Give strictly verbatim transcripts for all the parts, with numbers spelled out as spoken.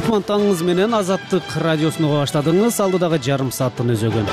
Кутман менен Азаттык радиосуну баштадыңыз. Алдыдагы жарым сааттын өзөгөн.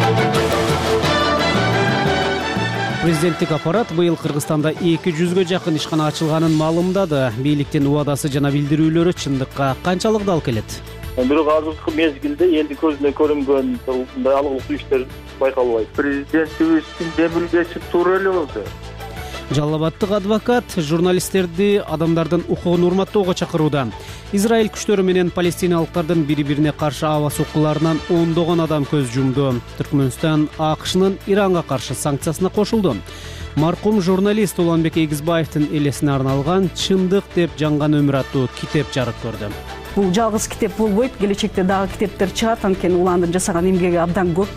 Президенттик аппарат быйыл Кыргызстанда эки жүзгө жакын ишкана ачылганын маалымдады. Бийликтин убадасы жана билдирүүлөрү чындыкка канчалык дал келет? Бирок азыркы мезгилде элди көзүнө көрүнгөн мындай алгылыктуу иштер байкалбайт. Президентибиздин демилгеси туура эле болду. Жалал Абадтык адвокат журналисттерди адамдардын укугун урматтоого чакырууда. Израиль күчтөрү менен палестиналыктардын бири-бирине каршы аба соккуларынан ондогон адам көз жумду. Түркмөнстан АКШнын Иранга каршы санкциясына кошулду. Маркум журналист Уланбек Эгизбаевдин элесине арналган «Чындык деп жанган өмүр» аттуу китеп жарык көрдү. Бул жалгыз китеп болбойт, келечекте дагы китептер чыгат, анткени уландын жасаган эмгеги абдан көп.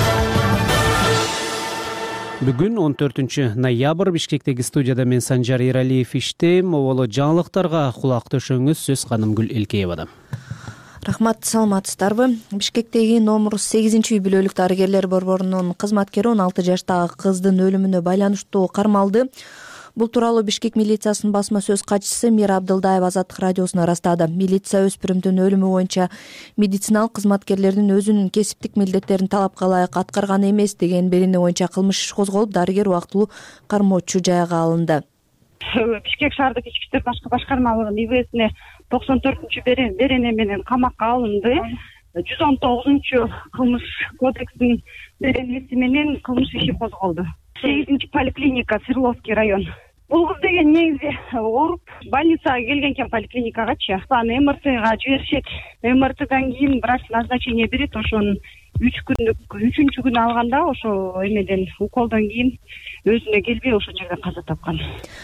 Бүгүн он төртүнчү ноябрь Бишкектеги студияда мен Санжар Эралиев иштейм. Оболо жаңылыктарга кулак төшөңүз. Сөз Канымгүл Элкеевада. Рахмат, саламатсыздарбы? Бишкектеги номер сегизинчи үй бүлөлүк дарыгерлер борборунун кызматкери он алты жаштагы кыздын өлүмүнө байланыштуу кармалды. Бул тууралуу Бишкек милициясынын басма сөз катчысы Мира Абдылдаева Азаттык радиосуна ырастады. Милиция өспүрүмдүн өлүмү боюнча медициналык кызматкерлердин өзүнүн кесиптик милдеттерин талапка ылайык аткарган эмес деген берене боюнча кылмыш иш козголуп, дарыгер убактылуу кармоочу жайга алынды. Бишкек шаардык ички иштер башкы башкармалыгынын ИВСине токсон төртүнчү берене менен камакка алынды. жүз он тогузунчу кылмыш кодексинин беренеси менен кылмыш иши козголду. сегизинчи поликлиника, Свердловский район. Бул кыз деген негизи ооруп больницага келген экен, поликлиникагачы. Аны МРТга жиберишет. МРТдан кийин врач назначение берет, ошонун үч күндүк үчүнчү күнү алганда ошо эмеден уколдон кийин өзүнө келбей ошол жерде каза тапкан.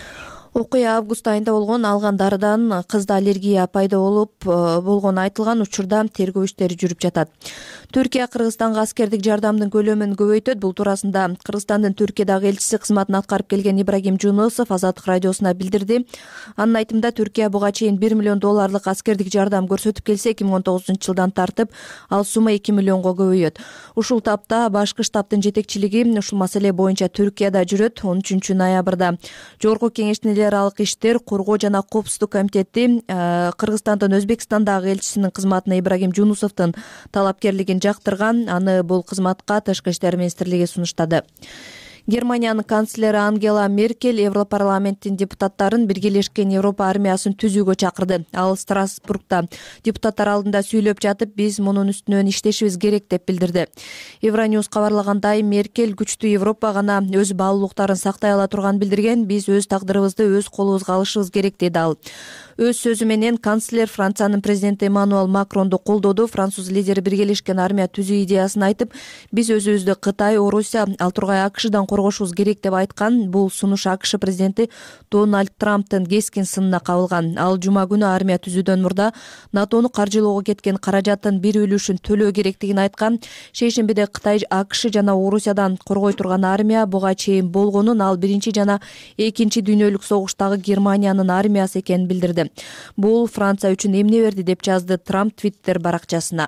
Окуя август айында болгон. Алган дарыдан кызда аллергия пайда болуп болгону айтылган учурда тергөө иштери жүрүп жатат. Түркия Кыргызстанга аскердик жардамдын көлөмүн көбөйтөт. Бул туурасында Кыргызстандын Түркиядагы элчиси кызматын аткарып келген Ибрагим Жунусов Азаттык радиосуна билдирди. Анын айтымында Түркия буга чейин бир миллион долларлык аскердик жардам көрсөтүп келсе, эки миң он тогузунчу жылдан тартып ал сумма эки миллионго көбөйөт. Ушул тапта башкы штабтын жетекчилиги ушул маселе боюнча Түркияда жүрөт. он үчүнчү ноябрда Жогорку кеңештин эл аралык иштер, коргоо жана коопсуздук комитети Кыргызстандын Өзбекстандагы элчисинин кызматына Ибрагим Жунусовдун талапкерлигин жактырган. Аны бул кызматка Тышкы иштер министрлиги сунуштады. Германиянын канцлери Ангела Меркель Европарламенттин депутаттарын биргелешкен Европа армиясын түзүүгө чакырды. Ал Страсбургда депутаттар алдында сүйлөп жатып, биз мунун үстүнөн иштешибиз керек деп билдирди. Евроньюз кабарлагандай, Меркель күчтүү Европа гана өз баалуулуктарын сактай ала турганын билдирген. Биз өз тагдырыбызды өз колубузга алышыбыз керек деди ал. Өз сөзү менен канцлер Франциянын президенти Эммануэл Макронду колдоду. Француз лидери биргелешкен армия түзүү идеясын айтып, биз өзүбүздү Кытай, Орусия, ал тургай АКШдан коргошубуз керек деп айткан. Бул сунуш АКШ президенти Дональд Трамптын кескин сынына кабылган. Ал жума күнү армия түзүүдөн мурда НАТОну каржылоого кеткен каражаттын бир үлүшүн төлөө керектигин айткан. Шейшембиде Кытай, АКШ жана Орусиядан коргой турган армия буга чейин болгонун, ал биринчи жана экинчи дүйнөлүк согуштагы Германиянын армиясы экенин билдирди. Бул Франция үчүн эмне берди деп жазды Трамп Твиттер баракчасына.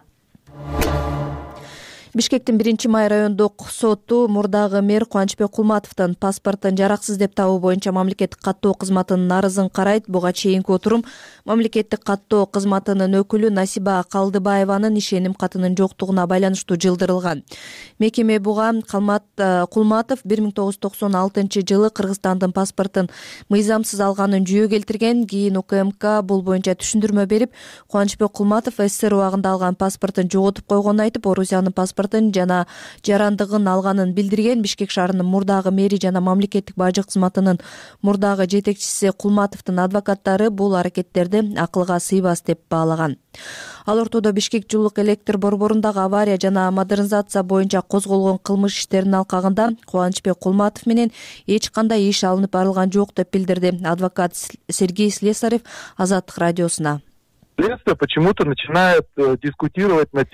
Бишкектин биринчи май райондук соту мурдагы мэр Кубанычбек Кулматовдун паспортун жараксыз деп табуу боюнча мамлекеттик каттоо кызматынын арызын карайт. Буга чейинки отурум мамлекеттик каттоо кызматынын өкүлү Насиба Калдыбаеванын ишеним катынын жоктугуна байланыштуу жылдырылган. Мекеме буга Кулматов бир миң тогуз жүз токсон алтынчы жылы Кыргызстандын паспортун мыйзамсыз алганын жүйө келтирген. Кийин УКМК бул боюнча түшүндүрмө берип, Кубанычбек Кулматов СССР убагында алган паспортун жоготуп койгонун айтып, Орусиянын паспортун жана жарандыгын алганын билдирген. Бишкек шаарынын мурдагы мэри жана мамлекеттик бажы кызматынын мурдагы жетекчиси Кулматовдун адвокаттары бул аракеттерди акылга сыйбас деп баалаган. Ал ортодо Бишкек жылуулук электр борборундагы авария жана модернизация боюнча козголгон кылмыш иштеринин алкагында Кубанычбек Кулматов менен эч кандай иш алынып барылган жок деп билдирди адвокат Сергей Слесарев Азаттык радиосуна. Следствие почему-то начинает дискутировать на тему.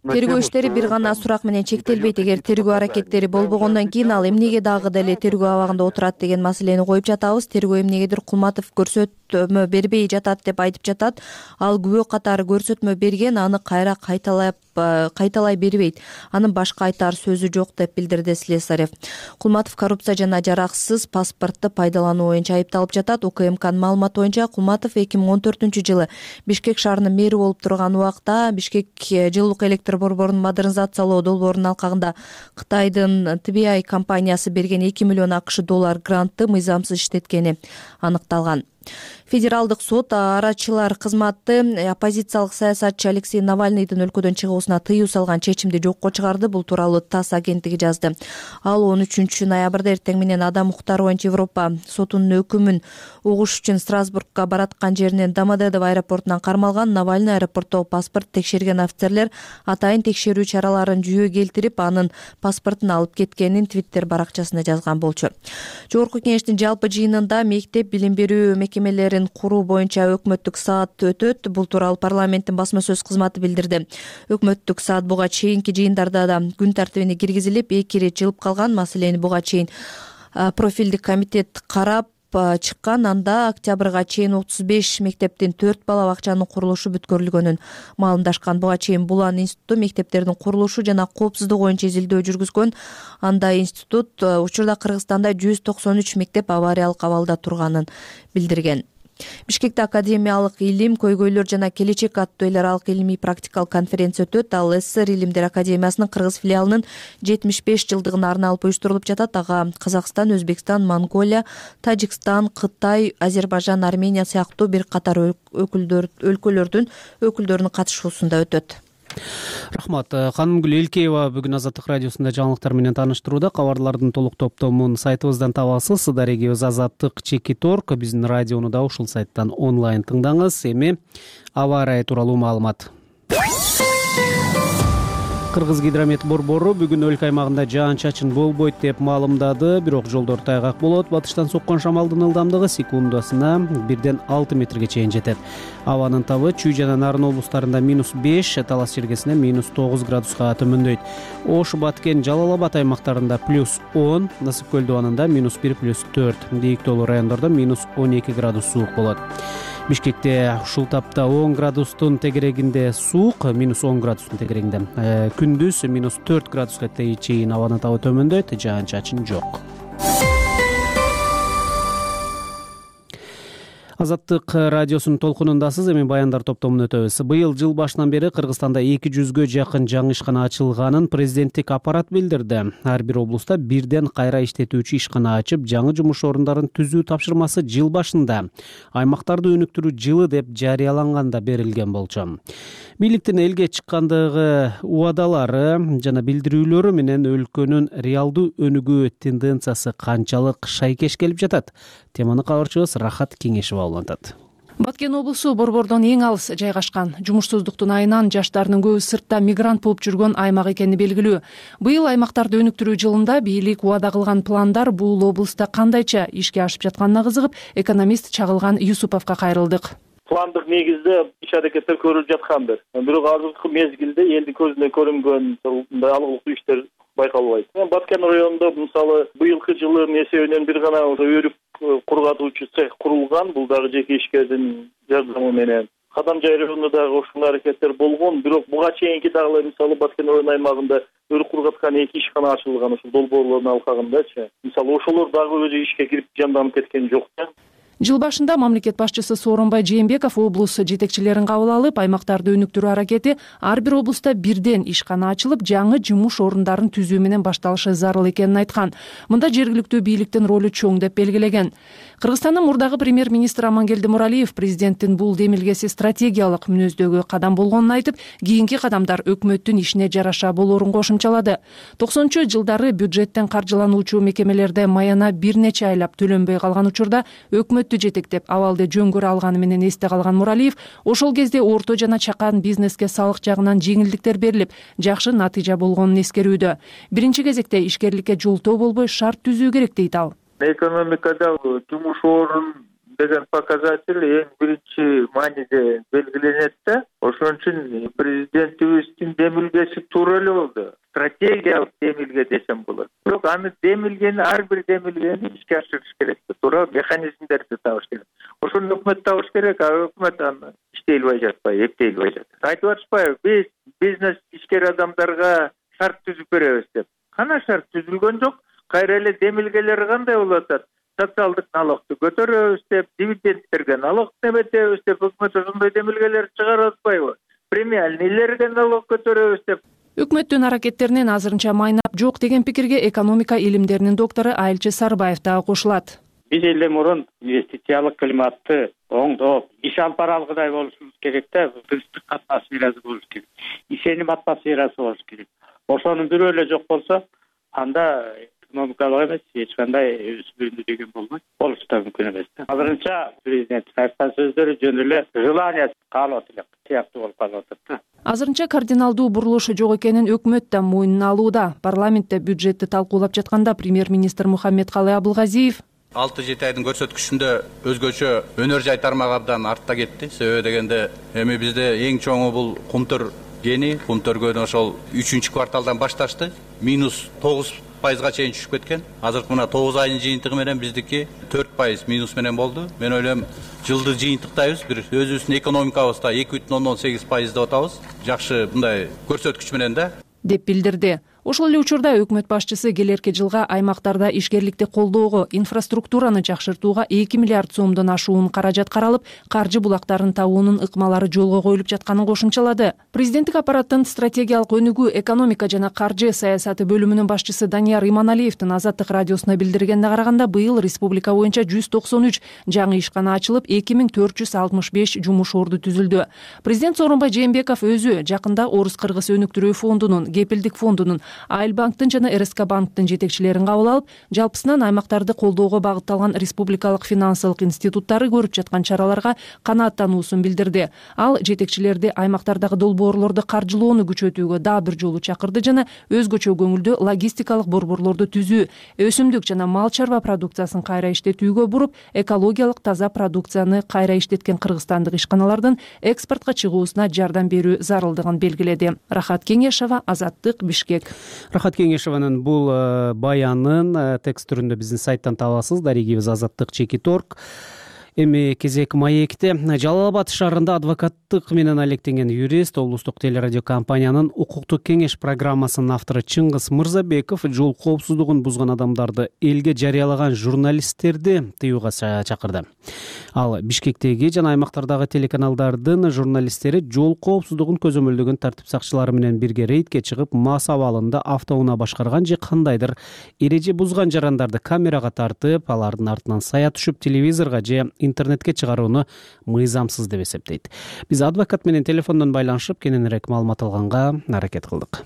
Тергөө иштери бир гана сурак менен чектелбейт. Эгер тергөө аракеттери болбогондон кийин ал эмнеге дагы деле тергөө абагында отурат деген маселени коюп жатабыз. Тергөө эмнегедир Кулматов көрсөтмө бербей жатат деп айтып жатат. Ал күбө катары көрсөтмө берген, аны кайра кайталап кайталай бербейт. Анын башка айтар сөзү жок деп билдирди Слесарев. Кулматов коррупция жана жараксыз паспортду пайдалануу боюнча айыпталып жатат. УКМКнын маалыматы боюнча Кулматов эки миң он төртүнчү жылы Бишкек шаарынын мэри болуп турган убакта Бишкек жылуулук электр борборунун модернизациялоо долбоорунун алкагында Кытайдын Ти Би Ай компаниясы берген эки миллион АКШ доллар грантты мыйзамсыз иштеткени аныкталган. Федералдык сот арачылар кызматы оппозициялык саясатчы Алексей Навальныйдын өлкөдөн чыгуусуна тыюу салган чечимди жокко чыгарды. Бул тууралуу ТАСС агенттиги жазды. Ал он үчүнчү ноябрда эртең менен адам укуктары боюнча Европа сотунун өкүмүн угуш үчүн Страсбургга бараткан жеринен Домодедово аэропортунан кармалган. Навальный аэропорттогу паспорт текшерген офицерлер атайын текшерүү чараларын жүйө келтирип, анын паспортун алып кеткенин Твиттер баракчасында жазган болчу. Жогорку кеңештин жалпы жыйынында мектеп билим берүү мекемелерин куруу боюнча өкмөттүк саат өтөт. Бул тууралуу парламенттин басма сөз кызматы билдирди. Өкмөттүк саат буга чейинки жыйындарда да күн тартибине киргизилип, эки ирет жылып калган. Маселени буга чейин профилдик комитет карап чыккан. Анда октябрга чейин отуз беш мектептин төрт бала бакчанын курулушу бүткөрүлгөнүн маалымдашкан. Буга чейин Булан институту мектептердин курулушу жана коопсуздук боюнча изилдөө жүргүзгөн. Анда институт учурда Кыргызстанда жүз токсон үч мектеп авариялык абалда турганын билдирген. Бишкекте академиялык илим, көйгөйлөр жана келечек аттуу эл аралык илимий практикалык конференция өтөт. Ал СССР Илимдер академиясынын Кыргыз филиалынын жетимиш беш жылдыгына арналып уюштурулуп жатат. Ага Казакстан, Өзбекстан, Монголия, Тажикстан, Кытай, Азербайжан, Армения сыяктуу бир катар өкүлдөр өлкөлөрдүн өкүлдөрүнүн катышуусунда өтөт. Рахмат. Канымгүл Элкеева бүгүн Азаттык радиосунда жаңылыктар менен тааныштырууда. Кабарлардын толук топтомун сайтыбыздан табасыз. Дарегибиз Азаттык чекит орг. Биздин радиону да ушул сайттан онлайн тыңдаңыз. Эми аба ырайы тууралуу маалымат. Кыргыз гидромет борбору бүгүн өлкө аймагында жаан-чачын болбойт деп маалымдады. Бирок жолдор тайгак болот. Батыштан соккон шамалдын ылдамдыгы секундасына бирден алты метрге чейин жетет. Абанын табы Чүй жана Нарын облустарында минус беш, Талас жергесинде минус тогуз градуска төмөндөйт. Ош, Баткен, Жалал Абад аймактарында плюс он, Насып көл дубанында минус бир, плюс төрт, Дейиктоолу райондордо минус он эки градус суук болот. Бишкекте ушул тапта он градустун тегерегинде суук, минус он градустун тегерегинде. Күндүз минус төрт градуска чейин абанын табы төмөндөйт, жаан-чачын жок. Азаттык радиосунун толкунундасыз. Эми баяндар топтомун өтөбүз. Быйыл жыл башынан бери Кыргызстанда эки жүзгө жакын жаңы ишкана ачылганын президенттик аппарат билдирди. Ар бир облуста бирден кайра иштетүүчү ишкана ачып, жаңы жумуш орундарын түзүү тапшырмасы жыл башында аймактарды өнүктүрүү жылы деп жарыяланганда берилген болчу. Бийликтин элге чыккандыгы убадалары жана билдирүүлөрү менен өлкөнүн реалдуу өнүгүү тенденциясы канчалык шайкеш келип жатат? Теманы кабарчыбыз Рахат Кеңешева улантат. Баткен облусу борбордон эң алыс жайгашкан. Жумушсуздуктун айынан жаштардын көбү сыртта мигрант болуп жүргөн аймак экени белгилүү. Быйыл аймактарды өнүктүрүү жылында бийлик убада кылган пландар бул облуста кандайча ишке ашып жатканына кызыгып, экономист Чагылган Юсуповго кайрылдык. Пландык негизде иш аракеттер көрүлүп жаткандыр. Бирок азыркы мезгилде элдин көзүнө көрүнгөн мындай алгылыктуу иштер байкалбайт. Баткен районунда мисалы быйылкы жылдын эсебинен бир гана өрүк кургатуучу цех курулган. Бул дагы жеке ишкердин жардамы менен. Кадамжай районунда дагы ушул аракеттер болгон. Бирок буга чейинки дагы мисалы Баткен район аймагында өрүк кургаткан эки ишкана ачылган ушул долбоорлордун алкагындачы. Мисалы ошолор дагы өзү ишке кирип жанданып кеткен жок. Жыл башында мамлекет башчысы Сооронбай Жээнбеков облус жетекчилерин кабыл алып, аймактарды өнүктүрүү аракети ар бир облуста бирден ишкана ачылып, жаңы жумуш орундарын түзүү менен башталышы зарыл экенин айткан. Мында жергиликтүү бийликтин ролу чоң деп белгилеген. Кыргызстандын мурдагы премьер-министри Амангелди Муралиев президенттин бул демилгеси стратегиялык мүнөздөгү кадам болгонун айтып, кийинки кадамдар өкмөттүн ишине жараша болоорун кошумчалады. токсонунчу жылдары бюджеттен каржылануучу мекемелерде маяна бир нече айлап төлөнбөй калган учурда өкмөттү жетектеп абалды жөн көрө алганы менен эсте калган Муралиев, ошол кезде орто жана чакан бизнеске салык жагынан жеңилдиктер берилип, жакшы натыйжа болгонун эскерүүдө. Биринчи кезекте ишкерликке жолтоо болбой шарт түзүү керек дейт ал. Экономикада жумуш орун деген показатель эң биринчи мааниде белгиленет да. Ошон үчүн президентибиздин демилгеси туура эле болду. Стратегиялык демилге десем болот. Бирок аны демилгени, ар бир демилгени ишке ашырыш керек. Туура механизмдерди табыш керек. Ошону өкмөт табыш керек, а өкмөт аны иштей албай жатпайбы, эптей албай жатат. Айтып атышпайбы, биз бизнес ишкер адамдарга шарт түзүп беребиз деп. Кана шарт түзүлгөн жок. Кайра эле демилгелери кандай болуп атат? Социалдык налогду көтөрөбүз деп, дивидендтерге налог неметебиз деп өкмөт ошондой демилгелер чыгарып атпайбы? Премиальныйлерге налог көтөрөбүз деп. Өкмөттүн аракеттеринен азырынча майнап жок деген пикирге экономика илимдеринин доктору Айылчы Сарбаев дагы кошулат. Биз эле мурун инвестициялык климатты оңдоп, иш алып бара алгыдай болушубуз керек да, тынчтык атмосферасы болуш керек, ишеним атмосферасы болуш керек. Ошонун бирөө эле жок болсо, анда экономикалык эмес, эч кандай өсүмдү деген болбойт. Болуш да мүмкүн эмес да. Азырынча президенттин айткан сөздөрү жөн эле желание каалап элек сыяктуу болуп калып атат да. Азырынча кардиналдуу бурулуш жок экенин өкмөт да мойнуна алууда. Парламентте бюджетти талкуулап жатканда премьер-министр Мухаммедкалый Абылгазиев алты жети айдын көрсөткүчүндө өзгөчө өнөр жай тармагы абдан артта кетти. Себеби дегенде эми бизде эң чоңу бул кумтөр жени, кумтөргөнү ошол үчүнчү кварталдан башташты. минус тогуз пайызга чейин түшүп кеткен. Азыркы мына тогуз айдын жыйынтыгы менен биздики төрт пайыз минус менен болду. Мен ойлойм, жылды жыйынтыктайбыз, бир өзүбүздүн экономикабызда эки бүтүн ондон сегиз пайыз деп атабыз. Жакшы мындай көрсөткүч менен да деп билдирди. Ошол эле учурда өкмөт башчысы келерки жылга аймактарда ишкерликти колдоого, инфраструктураны жакшыртууга эки миллиард сомдон ашуун каражат каралып, каржы булактарын табуунун ыкмалары жолго коюлуп жатканын кошумчалады. Президенттик аппараттын стратегиялык өнүгүү, экономика жана каржы саясаты бөлүмүнүн башчысы Данияр Иманалиевдин Азаттык радиосуна билдиргенине караганда, быйыл республика боюнча жүз токсон үч жаңы ишкана ачылып, эки миң төрт жүз алтымыш беш жумуш орду түзүлдү. Президент Сооронбай Жээнбеков өзү жакында Орус-Кыргыз өнүктүрүү фондунун, Кепилдик фондунун, Айыл банктын жана эр эс ка банктын жетекчилерин кабыл алып, жалпысынан аймактарды колдоого багытталган республикалык финансылык институттары көрүп жаткан чараларга канааттануусун билдирди. Ал жетекчилерди аймактардагы долбоорлорду каржылоону күчөтүүгө дагы бир жолу чакырды жана өзгөчө көңүлдүү логистикалык борборлорду түзүү, өсүмдүк жана мал чарба продукциясын кайра иштетүүгө буруп, экологиялык таза продукцияны кайра иштеткен кыргызстандык ишканалардын экспортко чыгуусуна жардам берүү зарылдыгын белгиледи. Рахат Кеңешова, Азаттык, Бишкек. Рахат Кеңешованын бул баянын текст түрүндө биздин сайттан табасыз. Дарегибиз Азаттык чекит точка орг. Эми кезек маекте. Жалал Абад шаарында адвокаттык менен алектенген юрист, облустук телерадио компаниянын укуктук кеңеш программасынын автору Чыңгыз Мырзабеков жол коопсуздугун бузган адамдарды элге жарыялаган журналисттерди тыюуга чакырды. Ал Бишкектеги жана аймактардагы телеканалдардын журналисттери жол коопсуздугун көзөмөлдөгөн тартип сакчылары менен бирге рейдке чыгып, мас абалында автоунаа башкарган же кандайдыр эреже бузган жарандарды камерага тартып, алардын артынан сая түшүп, телевизорго же интернетке чыгарууну мыйзамсыз деп эсептейт. Биз адвокат менен телефондон байланышып, кененирээк маалымат алганга аракет кылдык.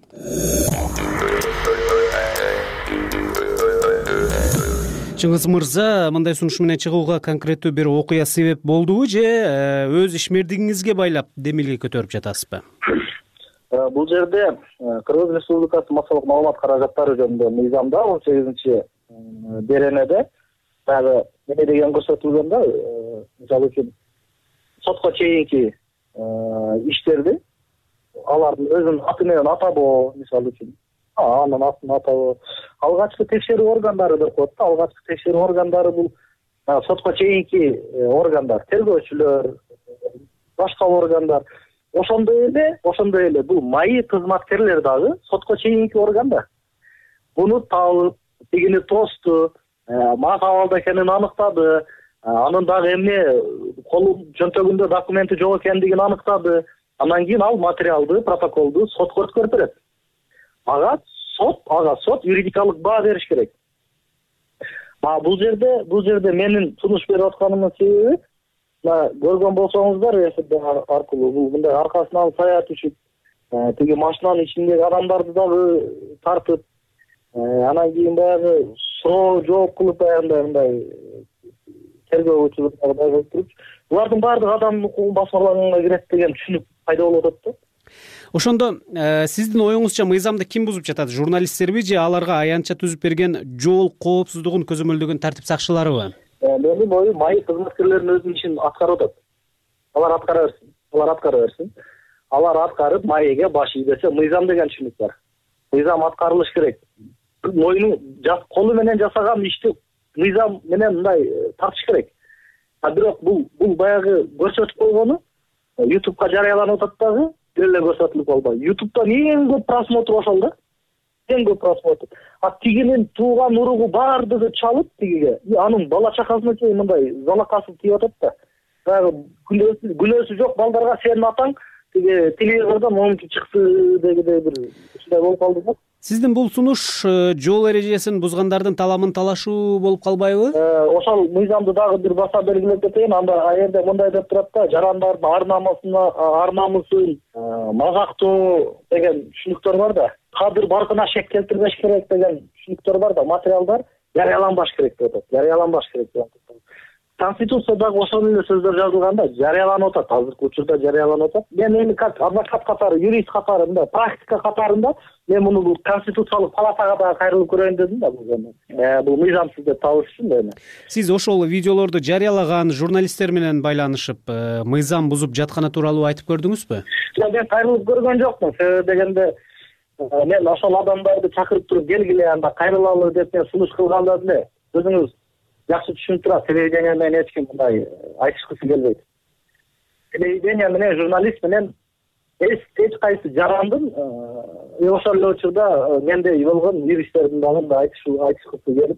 Чыңгыз Мырза, мындай сунуш менен чыгууга конкреттүү бир окуя себеп болдубу же өз ишмердигиңизге байлап демилге көтөрүп жатасызбы? Бул жерде Кыргыз Республикасы массалык маалымат каражаттары жөнүндө мыйзамда он сегизинчи беренеде дагы неме деген көрсөтүлгөн да, мисалы үчүн сотко чейинки иштерди алардын өзүнүн аты менен атабоо, мисалы үчүн анын атын атабоо, алгачкы текшерүү органдары деп коет да. Алгачкы текшерүү органдары бул сотко чейинки органдар, тергөөчүлөр, башка органдар. Ошондой эле, ошондой эле бул маи кызматкерлер дагы сотко чейинки органдар. Буну табып, тигини тосту, мас абалда экенин аныктады, анын дагы эмне колу жөнтөгүндө документи жок экендигин аныктады. Андан кийин ал материалды, протоколду сотко өткөрүп берет. Ага сот, ага сот юридикалык баа бериш керек. А бул жерде, бул жерде менин сунуш берип атканымдын себеби, көргөн болсоңуздар, эфирде аркылуу бул мындай аркасынан сая түшүп, тиги машинанын ичиндеги адамдарды дагы тартып, анан кийин баягы суроо жооп кылып, баягындай мындай тергөөчүлөр дагы туруп, булардын баардыгы адамдын укугун басмалаганга кирет деген түшүнүк пайда болуп атат да. Ошондо сиздин оюңузча мыйзамды ким бузуп жатат? Журналисттерби же аларга аянтча түзүп берген жол коопсуздугун көзөмөлдөгөн тартип сакчыларыбы? менин оюм маи кызматкерлеринин өзүнүн ишин аткарып атат. Алар аткара берсин. Алар аткара берсин. Алар аткарып маиге баш ийдесе, мыйзам деген түшүнүк бар. Мыйзам аткарылыш керек. Моюну колу менен жасаган ишти мыйзам менен мындай тартыш керек. А бирок бул бул баягы көрсөтүп койгону ютубка жарыяланып атат дагы, бир эле көрсөтүлүп калбай. ютубтан эң көп просмотр ошол да. Эң көп просмотр. А тигинин тууган уругу баардыгы чалып тигиге. Анын бала чакасына чейин мындай залакасы тийип атат да. Баягы күлөөсү күлөөсү жок балдарга сенин атаң тиги телевизордон момунчу чыкты дегидей бир ушундай болуп калды да. Сиздин бул сунуш жол эрежесин бузгандардын таламын талашуу болуп калбайбы? Ошол мыйзамды дагы бир баса белгилеп кетейин. Анда а жерде мындай деп турат да, жарандардын ар намысына, ар намысын мазактоо деген түшүнүктөр бар да. Кадыр баркына шек келтирбеш керек деген түшүнүктөр бар да, материалдар жарыяланбаш керек деп атат. Жарыяланбаш керек деп атат. Конституциядагы ошол эле сөздөр жазылган да, жарыяланып атат. Азыркы учурда жарыяланып атат. Мен эми как адвокат катары, юрист катарында, практика катарында мен муну бул конституциялык палатага дагы кайрылып көрөйүн дедим да бул эми. Бул мыйзамсыз деп табыш үчүн да эми. Сиз ошол видеолорду жарыялаган журналисттер менен байланышып, мыйзам бузуп жатканы тууралуу айтып көрдүңүзбү? Жок, мен кайрылып көргөн жокмун. Себеби дегенде мен ошол адамдарды чакырып туруп келгиле, анда кайрылалы деп мен сунуш кылганда эле өзүңүз жакшы түшүнүп турат. Телевидение менен эч ким мындай айтышкысы келбейт. Телевидение менен журналист менен эч кайсы жарандын ошол эле учурда мендей болгон юристтердин дагы айтышуу айтышкысы келип,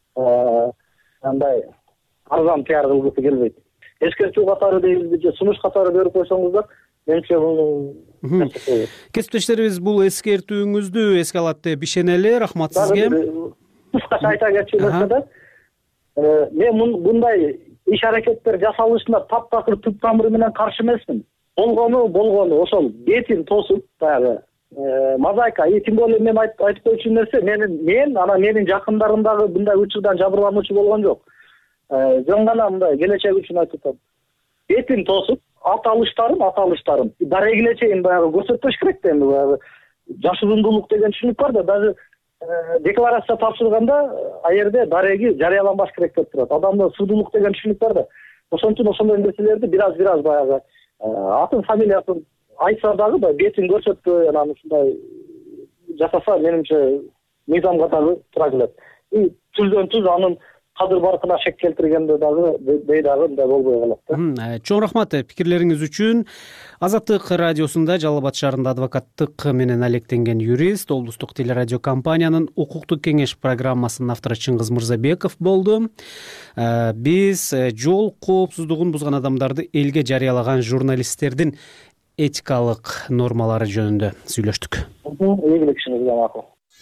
андай арзан пиар кылгысы келбейт. Эскертүү катары дейбизби же сунуш катары берип койсоңуздар, менимче бул кесиптештерибиз бул эскертүүңүздү эске алат деп ишенели. Рахмат сизге. Кыскача айта кетчү да, мен мындай иш аракеттер жасалышына таптакыр түп тамыры менен каршы эмесмин. Болгону болгону ошол бетин тосуп баягы мозаика, и тем более мен айтып койчу нерсе, менин мен анан менин жакындарым дагы мындай учурдан жабырлануучу болгон жок. Жөн гана мындай келечек үчүн айтып атам. Бетин тосуп, аталыштарын, аталыштарын дарегиле чейин баягы көрсөтпөш керек да, эми баягы жашырундуулук деген түшүнүк бар да, даже декларация тапшырганда а жерде дареги жарыяланбаш керек деп турат. Адамда судулук деген түшүнүк бар да. Ошон үчүн ошондой нерселерди бир-аз бир-аз баягы атын фамилиясын айтса дагы да бетин көрсөтпөй анан ушундай жасаса, менимче мыйзамга дагы туура келет. И түздөн түз анын кадыр баркына шек келтиргенде дагы бей дагы мындай болбой калат да. Чоң рахмат пикирлериңиз үчүн. Азаттык радиосунда Жалал Абад шаарында адвокаттык менен алектенген юрист, облустук телерадио компаниянын укуктук кеңеш программасынын автору Чыңгыз Мырзабеков болду. Биз жол коопсуздугун бузган адамдарды элге жарыялаган журналисттердин этикалык нормалары жөнүндө сүйлөштүк. Ийгилик ишиңизге макул.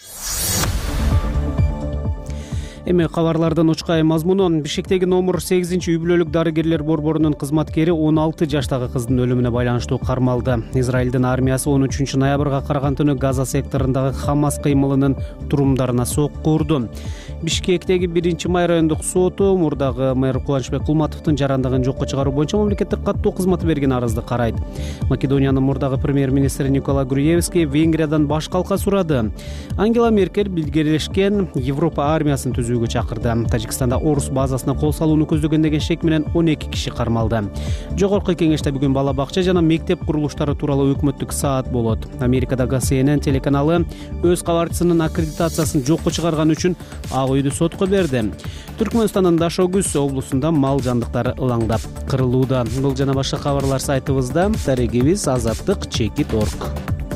Эми кабарлардын учкай мазмуну. Бишкектеги номер сегизинчи үй бүлөлүк дарыгерлер борборунун кызматкери он алты жаштагы кыздын өлүмүнө байланыштуу кармалды. Израилдин армиясы он үчүнчү ноябрга караган түнү Газа секторундагы Хамас кыймылынын турумдарына сокку урду. Бишкектеги биринчи май райондук соту мурдагы мэр Кубанычбек Кулматовдун жарандыгын жокко чыгаруу боюнча мамлекеттик каттоо кызматы берген арызды карайт. Македониянын мурдагы премьер-министри Никола Груевский Венгриядан баш калка сурады. Ангела Меркель Биргелешкен Европа армиясын түзүүгө чакырды. Тажикстанда орус базасына кол салууну көздөгөн деген шек менен он эки киши кармалды. Жогорку кеңеште бүгүн бала бакча жана мектеп курулуштары тууралуу өкмөттүк саат болот. Америкадагы Си Эн Эн телеканалы өз кабарчысынын аккредитациясын жокко чыгарган үчүн Ак үйдү сотко берди. Түркмөнстандын Дашогүз облусунда мал жандыктары ылаңдап кырылууда. Бул жана башка кабарлар сайтыбызда. Тарегибиз азаттык чекит точка орг.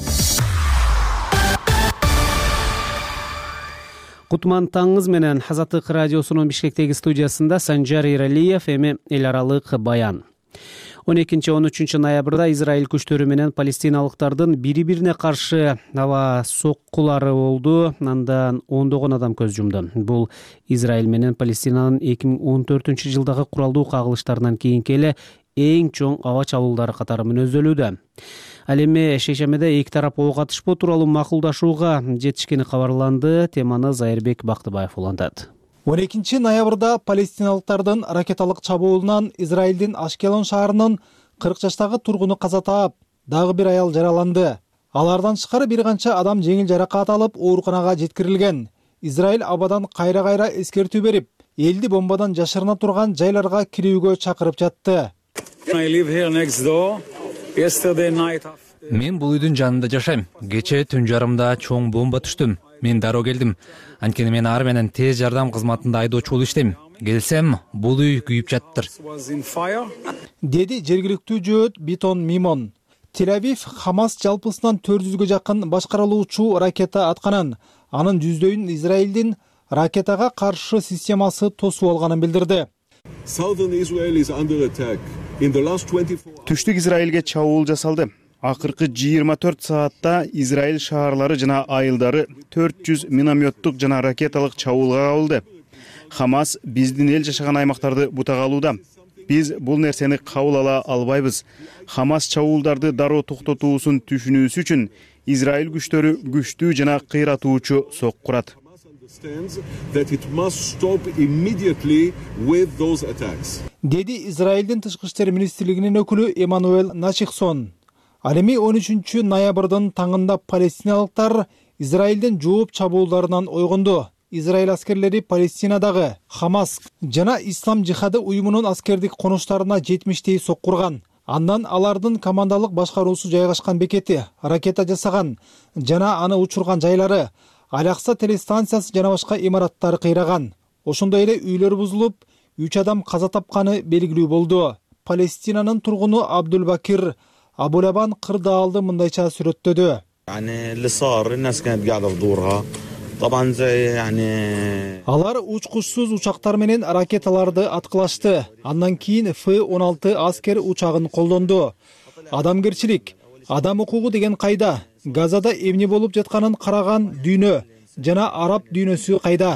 Кутман таңыңыз менен Азаттык радиосунун Бишкектеги студиясында Санжар Иралиев эми эл аралык баян. он экинчи он үчүнчү ноябрда Израиль күчтөрү менен палестиналыктардын бири-бирине каршы аба соккулары болду. Андан ондогон адам көз жумду. Бул Израиль менен Палестинанын эки миң он төртүнчү жылдагы куралдуу кагылыштарынан кийинки эле эң чоң аба чабуулдары катары мүнөздөлүүдө. Ал эми шейшемеде эки тарап ок атышпоо тууралуу макулдашууга жетишкени кабарланды. Теманы Зайырбек Бактыбаев улантат. он экинчи ноябрда палестиналыктардын ракеталык чабуулунан Израилдин Ашкелон шаарынын кырк жаштагы тургуну каза таап, дагы бир аял жараланды. Алардан тышкары бир канча адам жеңил жаракат алып ооруканага жеткирилген. Израиль абадан кайра-кайра эскертүү берип, элди бомбадан жашырына турган жайларга кирүүгө чакырып жатты. Мен бул үйдүн жанында жашайм. Кечээ түн жарымда чоң бомба түштүм. Мен дароо келдим. Анткени мен ар менен тез жардам кызматында айдоочу болуп иштейм. Келсем, бул үй күйүп жатыптыр. Деди жергиликтүү жөөт Битон Мимон. Тель-Авив Хамас жалпысынан төрт жүзгө жакын башкарылуучу ракета атканын, анын жүздөөүн Израилдин ракетага каршы системасы тосуп алганын билдирди. Түштүк Израилге чабуул жасалды. Акыркы жыйырма төрт саатта Израиль шаарлары жана айылдары төрт жүз минометтук жана ракеталык чабуулга кабылды. Хамас биздин эл жашаган аймактарды бутага алууда. Биз бул нерсени кабыл ала албайбыз. Хамас чабуулдарды дароо токтотуусун түшүнүүсү үчүн Израиль күчтөрү күчтүү жана кыйратуучу сок курат. Деди Израилдин тышкы иштер министрлигинин өкүлү Эммануэль Начихсон. Ал эми он үчүнчү ноябрдын таңында палестиналыктар Израилдин жооп чабуулдарынан ойгонду. Израиль аскерлери Палестинадагы Хамас жана Ислам жихады уюмунун аскердик конуштарына жетимиштей соккурган. Андан алардын командалык башкаруусу жайгашкан бекети, ракета жасаган жана аны учурган жайлары, Алякса телестанциясы жана башка имараттары кыйраган. Ошондой эле үйлөр бузулуп, үч адам каза тапканы белгилүү болду. Палестинанын тургуну Абдулбакир Абулабан кырдаалды мындайча сүрөттөдү. Алар учкучсуз учактар менен ракеталарды аткылашты. Андан кийин эф он алты аскер учагын колдонду. Адамгерчилик, адам укугу деген кайда? Газада эмне болуп жатканын караган дүйнө жана араб дүйнөсү кайда?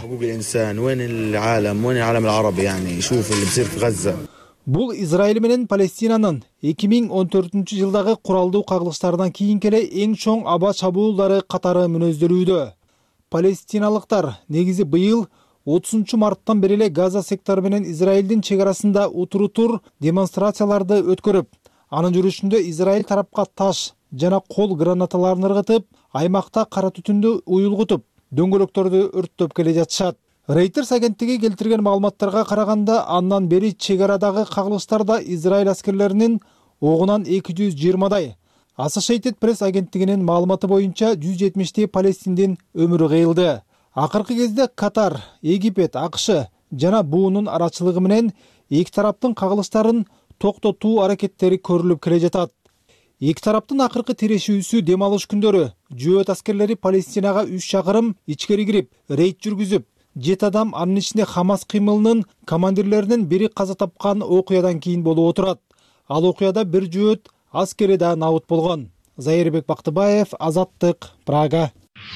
Бул Израиль менен Палестинанын эки миң он төртүнчү жылдагы куралдуу кагылыштардан кийин келе эң чоң аба чабуулдары катары мүнөздөлүүдө. Палестиналыктар негизи быйыл отузунчу марттан бери эле Газа сектору менен Израилдин чек арасында утуру тур демонстрацияларды өткөрүп, анын жүрүшүндө Израиль тарапка таш жана кол гранаталарын ыргытып, аймакта кара түтүндү уюлгутуп, дөңгөлөктөрдү өрттөп келе жатышат. Reuters агенттиги келтирген маалыматтарга караганда, андан бери чек арадагы кагылыштарда Израиль аскерлеринин огунан эки жүз жыйырмадай. Associated Press агенттигинин маалыматы боюнча жүз жетимиштей палестиндин өмүрү кыйылды. Акыркы кезде Катар, Египет, АКШ жана буунун арачылыгы менен эки тараптын кагылыштарын токтотуу аракеттери көрүлүп келе жатат. Эки тараптын акыркы тирешүүсү дем алыш күндөрү жөөт аскерлери Палестинага үч чакырым ичкери кирип, рейд жүргүзүп, жети адам, анын ичинде Хамас кыймылынын командирлеринин бири каза тапкан окуядан кийин болуп отурат. Ал окуяда бир жөөт аскери да набыт болгон. Зайырбек Бактыбаев, Азаттык, Прага.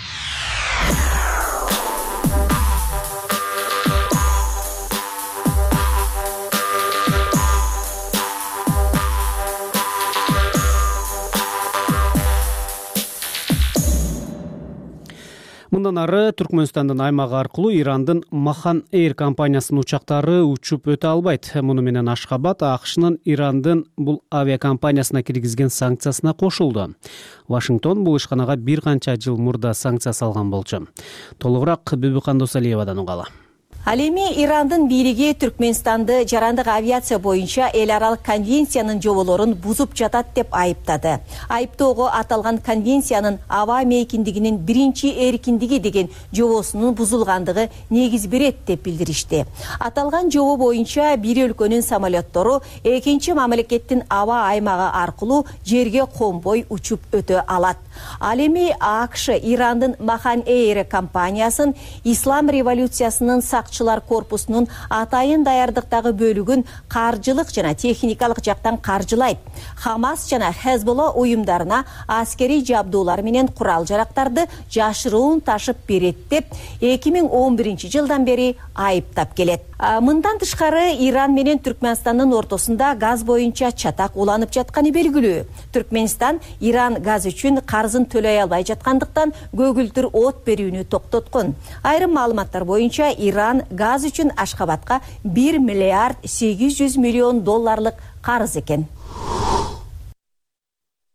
Мындан ары Түркмөнстандын аймагы аркылуу Ирандын Махан Эйр компаниясынын учактары учуп өтө албайт. Муну менен Ашхабад АКШнын Ирандын бул авиакомпаниясына киргизген санкциясына кошулду. Вашингтон бул ишканага бир канча жыл мурда санкция салган болчу. Толугураак Бүбүкан Досалиевадан угалы. Ал эми Ирандын бийлиги Түркмөнстанды жарандык авиация боюнча эл аралык конвенциянын жоболорун бузуп жатат деп айыптады. Айыптоого аталган конвенциянын аба мейкиндигинин биринчи эркиндиги деген жобосунун бузулгандыгы негиз берет деп билдиришти. Аталган жобо боюнча бир өлкөнүн самолеттору экинчи мамлекеттин аба аймагы аркылуу жерге конбой учуп өтө алат. Ал эми АКШ Ирандын Махан Эйр компаниясын Ислам революциясынын сакчылар корпусунун атайын даярдыктагы бөлүгүн каржылык жана техникалык жактан каржылайт. Хамас жана Хезболла уюмдарына аскери жабдуулар менен курал жарактарды жашыруун ташып берет деп эки миң он биринчи жылдан бери айыптап келет. Мындан тышкары Иран менен Түркмөнстандын ортосунда газ боюнча чатак уланып жатканы белгилүү. Түркмөнстан Иран газ үчүн карзын төлөй албай жаткандыктан көгүлтүр от берүүнү токтоткон. Айрым маалыматтар боюнча Иран газ үчүн Ашхабадка бир миллиард сегиз жүз миллион долларлык карыз экен.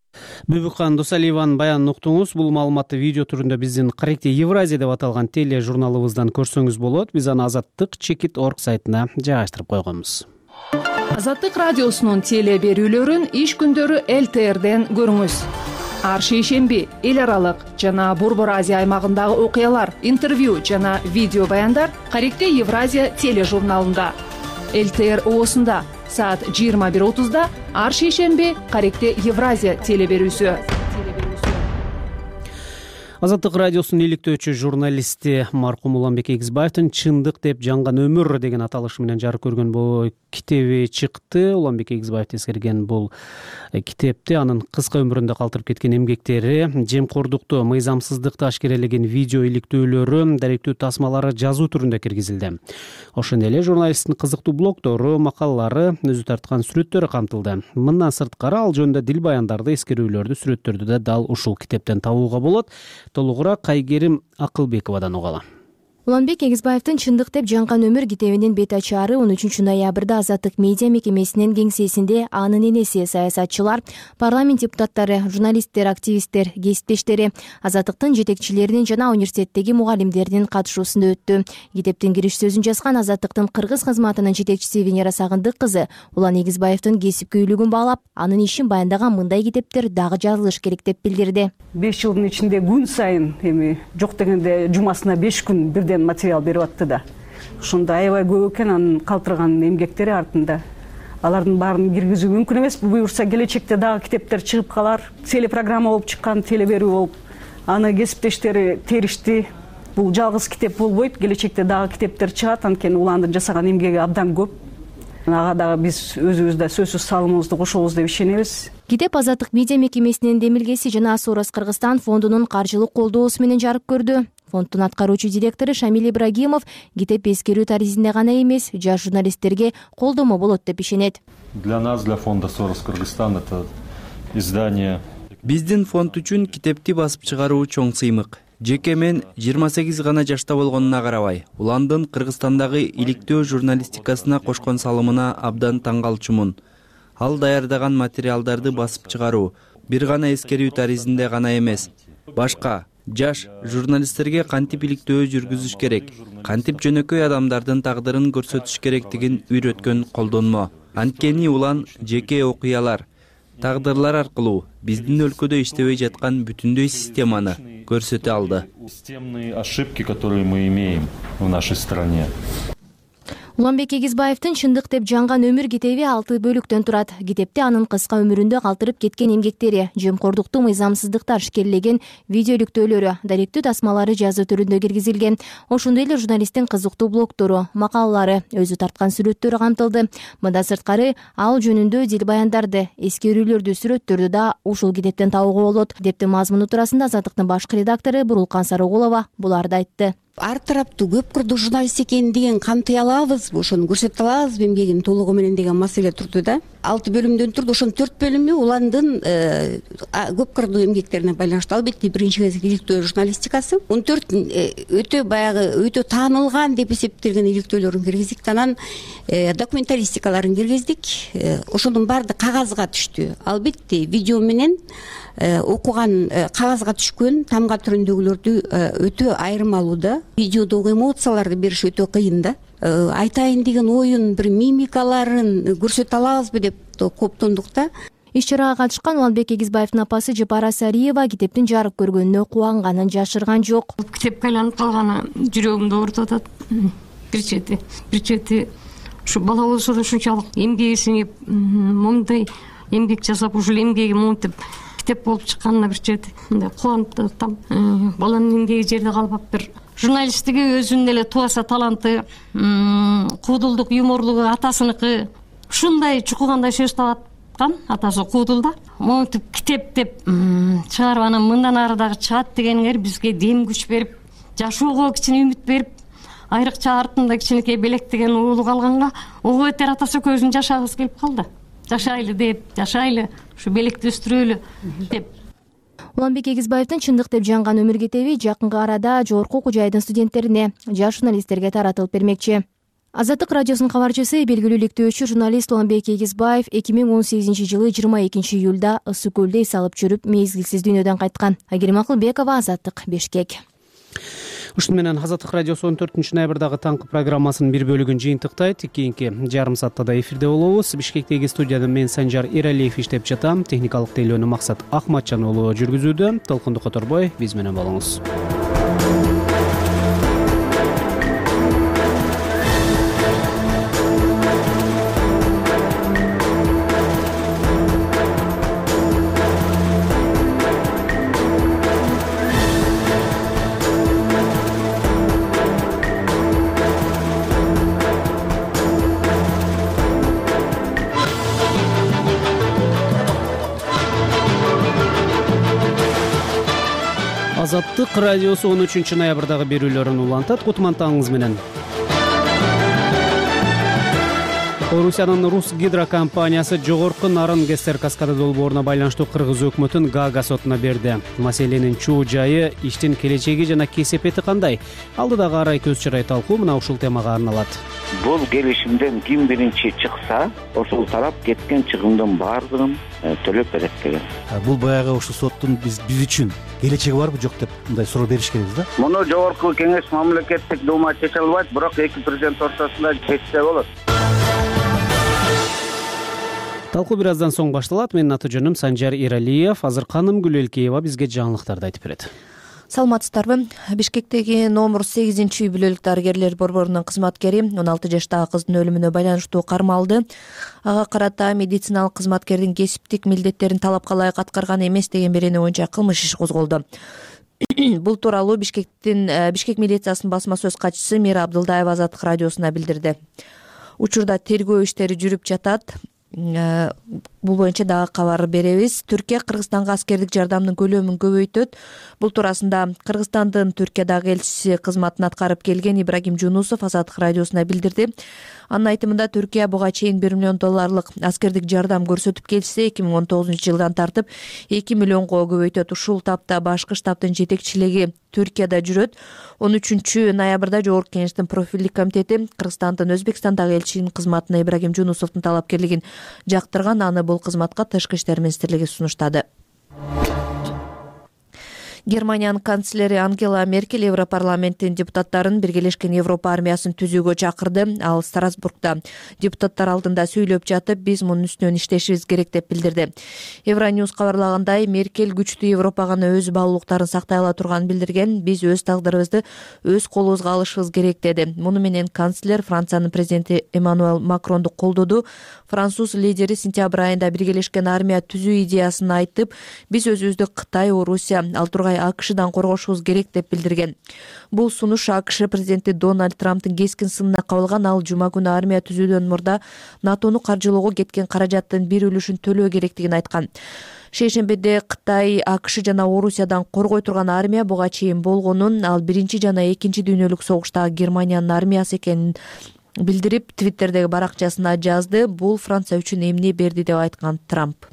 Бүбүкхан Досалиеванын баянын уктуңуз. Бул маалыматты видео түрүндө биздин Каректе Евразия деп аталган теле журналыбыздан көрсөңүз болот. Биз аны Азаттык чекит точка орг сайтына жайгаштырып койгонбуз. Азаттык радиосунун теле берүүлөрүн иш күндөрү эл тэ эрден көрүңүз. Ар шейшемби эл аралык жана Борбор Азия аймагындагы окуялар, интервью жана видео баяндар Каректе Евразия теле журналында. эл тэ эр оосунда саат жыйырма бир отузда ар шейшемби Каректе Евразия теле берүүсү. Азаттык радиосунун иликтөөчү журналисти маркум Уланбек Эгизбаевдин «Чындык деп жанган өмүр» деген аталышы менен жарык көргөн бул китеби чыкты. Уланбек Эгизбаев эскерген бул китепти анын кыска өмүрүндө калтырып кеткен эмгектери, жемкордукту, мыйзамсыздыкты ашкерелеген видео иликтөөлөрү, даректүү тасмалары жазуу түрүндө киргизилди. Ошондой эле журналисттин кызыктуу блогдору, макалалары, өзү тарткан сүрөттөрү камтылды. Мындан сырткары ал жөнүндө дил баяндарды, эскерүүлөрдү, сүрөттөрдү да дал ушул китептен табууга болот. Толугураак Кайгерим Акылбековадан угалы. Уланбек Эгизбаевдин «Чындык деп жанган өмүр» китебинин бет ачаары он үчүнчү ноябрда Азаттык медиа мекемесинин кеңсесинде анын энеси, саясатчылар, парламент депутаттары, журналисттер, активисттер, кесиптештери, Азаттыктын жетекчилеринин жана университеттеги мугалимдеринин катышуусунда өттү. Китептин кириш сөзүн жазган Азаттыктын кыргыз кызматынын жетекчиси Венера Сагындык кызы Улан Эгизбаевдин кесипкөйлүгүн баалап, анын ишин баяндаган мындай китептер дагы жазылыш керек деп билдирди. беш жылдын ичинде күн сайын эми жок дегенде жумасына беш күн бирден материал берип атты да. Ошондо аябай көп экен анын калтырган эмгектери артында. Алардын баарын киргизүү мүмкүн эмес. Буюрса келечекте дагы китептер чыгып калар. Телепрограмма болуп чыккан, теле берүү болуп, аны кесиптештери теришти. Бул жалгыз китеп болбойт. Келечекте дагы китептер чыгат, анткени уландын жасаган эмгеги абдан көп. Ага дагы биз өзүбүз да сөзсүз салымыбызды кошобуз деп ишенебиз. Китеп Азаттык медиа мекемесинин демилгеси жана Сорос Кыргызстан фондунун каржылык колдоосу менен жарык көрдү. Фонддун аткаруучу директору Шамил Ибрагимов китеп эскерүү таризинде гана эмес, жаш журналисттерге колдомо болот деп ишенет. Для нас, для фонда Сорос Кыргызстан, это издание. Биздин фонд үчүн китепти басып чыгаруу чоң сыймык. Жеке мен жыйырма сегиз гана жашта болгонуна карабай, Уландын Кыргызстандагы иликтөө журналистикасына кошкон салымына абдан таң калчумун. Ал даярдаган материалдарды басып чыгаруу бир гана эскерүү таризинде гана эмес, башка жаш журналисттерге кантип иликтөө жүргүзүш керек, кантип жөнөкөй адамдардын тагдырын көрсөтүш керектигин үйрөткөн колдонмо. Анткени Улан жеке окуялар, тагдырлар аркылуу биздин өлкөдө иштебей жаткан бүтүндөй системаны көрсөтө алды. Системные ошибки, которые мы имеем в нашей стране. Уланбек Эгизбаевдин «Чындык деп жанган өмүр» китеби алты бөлүктөн турат. Китепте анын кыска өмүрүндө калтырып кеткен эмгектери, жемкордукту, мыйзамсыздыкты ашкерелеген видео иликтөөлөрү, даректүү тасмалары жазуу түрүндө киргизилген. Ошондой эле журналисттин кызыктуу блогдору, макалалары, өзү тарткан сүрөттөрү камтылды. Мындан сырткары ал жөнүндө дил баяндарды, эскерүүлөрдү, сүрөттөрдү да ушул китептен табууга болот. Китептин мазмуну туурасында Азаттыктын башкы редактору Бурулкан Сарыгулова буларды айтты. Ар тараптуу көп кырдуу журналист экенин деген камтый алабызбы, ошону көрсөтө алабызбы эмгегинин толугу менен деген маселе турду да. Алты бөлүмдөн турду. Ошонун төрт бөлүмү Уландын көп кырдуу эмгектерине байланыштуу. Албетте биринчи кезек иликтөө журналистикасы. он төрт өтө баягы өтө таанылган деп эсептелген иликтөөлөрүн киргиздик, анан документалистикаларын киргиздик. Ошонун баардыгы кагазга түштү. Албетте видео менен окуган кагазга түшкөн тамга түрүндөгүлөрдү өтө айырмалуу да. Видеодогу эмоцияларды бериш өтө кыйын да. Айтайын деген оюн, бир мимикаларын көрсөтө алабызбы деп коптондук да. Иш чарага катышкан Уланбек Эгизбаевдин апасы Жапара Сариева китептин жарык көргөнүнө кубанганын жашырган жок. Китепке айланып калганы жүрөгүмдү ооруп атат. Бир чети, бир чети ушу бала болсо да ушунчалык эмгеги сиңип, момундай эмгек жасап, ушул эмгеги монтип китеп болуп чыкканына бир чети мындай кубанып атам. Баланын эмгеги жерде калбаптыр. Журналисттиги өзүнүн эле туаса таланты, куудулдук, юморлугу атасыныкы. Ушундай чукугандай сөз табаткан, атасы куудулда. Монтип китеп деп чыгарып анан мындан ары дагы чыгат дегениңер бизге дем күч берип, жашоого кичине үмүт берип, айрыкча артында кичинекей белек деген уулу калганга, ого бетер атасы көзүн жашагыбыз келип калды. Жашайлы деп, жашайлы, ушу белекти өстүрөлү деп. Уланбек Эгизбаевдин «Чындык деп жанган өмүр» китеби жакынкы арада жогорку окуу жайдын студенттерине, жаш журналисттерге таратылып бермекчи. Азаттык радиосунун кабарчысы, белгилүү иликтөөчү журналист Уланбек Эгизбаев эки миң он сегизинчи жылы жыйырма экинчи июлда Ысык көлдө эс алып жүрүп мезгилсиз дүйнөдөн кайткан. Айгерим Акылбекова, Азаттык, Бишкек. Ушун менен Азаттык радиосу он төртүнчү ноябрдагы таңкы программасынын бир бөлүгүн жыйынтыктайт. Кийинки жарым саатта да эфирде болобуз. Бишкектеги студияда мен Санжар Эралиев иштеп жатам. Техникалык тейлөөнү Максат Акматжан уулу жүргүзүүдө. Толкунду которбой биз менен болуңуз. Азаттык радиосу он үчүнчү ноябрдагы берүүлөрүн улантат. Кутмантаңыз менен. Орусиянын Рус гидрокомпаниясы жогорку нарын Гессер каскады долбооруна байланыштуу кыргыз өкмөтүн Гаага сотуна берди. Маселенин чуу жайы, иштин келечеги жана кесепети кандай? Алдыдагы арай көз чырай талкуу мына ушул темага арналат. Бул келишимден ким биринчи чыкса, ошол тарап кеткен чыгымдын баардыгын төлөп берет деген. Бул баягы ушул соттун биз биз үчүн келечеги барбы жок деп мындай суроо беришкенбиз да. Муну жогорку кеңеш мамлекеттик дума чече албайт, бирок эки президент ортосунда чечсе болот. Талкуу бир аздан соң башталат. Менин аты жөнүм Санжар Эралиев. Азыр Каным Гүлөлкеева бизге жаңылыктарды айтып берет. Саламатсыздарбы? Бишкектеги номер сегизинчи үй бүлөлүк дарыгерлер борборунун кызматкери он алты жаштагы кыздын өлүмүнө байланыштуу кармалды. Ага карата медициналык кызматкердин кесиптик милдеттерин талапка ылайык аткарган эмес деген берени боюнча кылмыш иш козголду. Бул тууралуу Бишкектин Бишкек милициясынын басма сөз катчысы Мира Абдылдаева Азаттык радиосуна билдирди. Учурда тергөө иштери жүрүп жатат. Бул боюнча дагы кабар беребиз. Түркия Кыргызстанга аскердик жардамдын көлөмүн көбөйтөт. Бул туурасында Кыргызстандын Түркиядагы элчиси кызматын аткарып келген Ибрагим Жунусов Азаттык радиосуна билдирди. Анын айтымында Түркия буга чейин бир миллион долларлык аскердик жардам көрсөтүп келсе, эки миң он тогузунчу жылдан тартып эки миллионго көбөйтөт. Ушул тапта башкы штабтын жетекчилиги Түркияда жүрөт. он үчүнчү ноябрда Жогорку кеңештин профилдик комитети Кыргызстандын Өзбекстандагы элчисинин кызматына Ибрагим Жунусовдун талапкерлигин жактырган. Аны бул кызматка Тышкы иштер министрлиги сунуштады. Германиянын канцлери Ангела Меркель Европарламенттин депутаттарын Биргелешкен Европа армиясын түзүүгө чакырды. Ал Страсбургда депутаттар алдында сүйлөп жатып, биз мунун үстүнөн иштешибиз керек деп билдирди. Евроньюз кабарлагандай, Меркель күчтүү Европа гана өз баалуулуктарын сактай ала турганын билдирген. Биз өз тагдырыбызды өз колубузга алышыбыз керек деди. Муну менен канцлер Франциянын президенти Эммануэл Макронду колдоду. Француз лидери сентябрь айында Биргелешкен армия түзүү идеясын айтып, биз өзүбүздү Кытай, Орусия, ал тургай АКШдан коргошубуз керек деп билдирген. Бул сунуш АКШ президенти Дональд Трамптын кескин сынына кабылган. Ал жума күнү армия түзүүдөн мурда НАТОну каржылоого кеткен каражаттын бир үлүшүн төлөө керектигин айткан. Шейшембиде Кытай, АКШ жана Орусиядан коргой турган армия буга чейин болгонун, ал биринчи жана экинчи дүйнөлүк согуштагы Германиянын армиясы экенин билдирип, Твиттердеги баракчасына жазды. Бул Франция үчүн эмне берди деп айткан Трамп.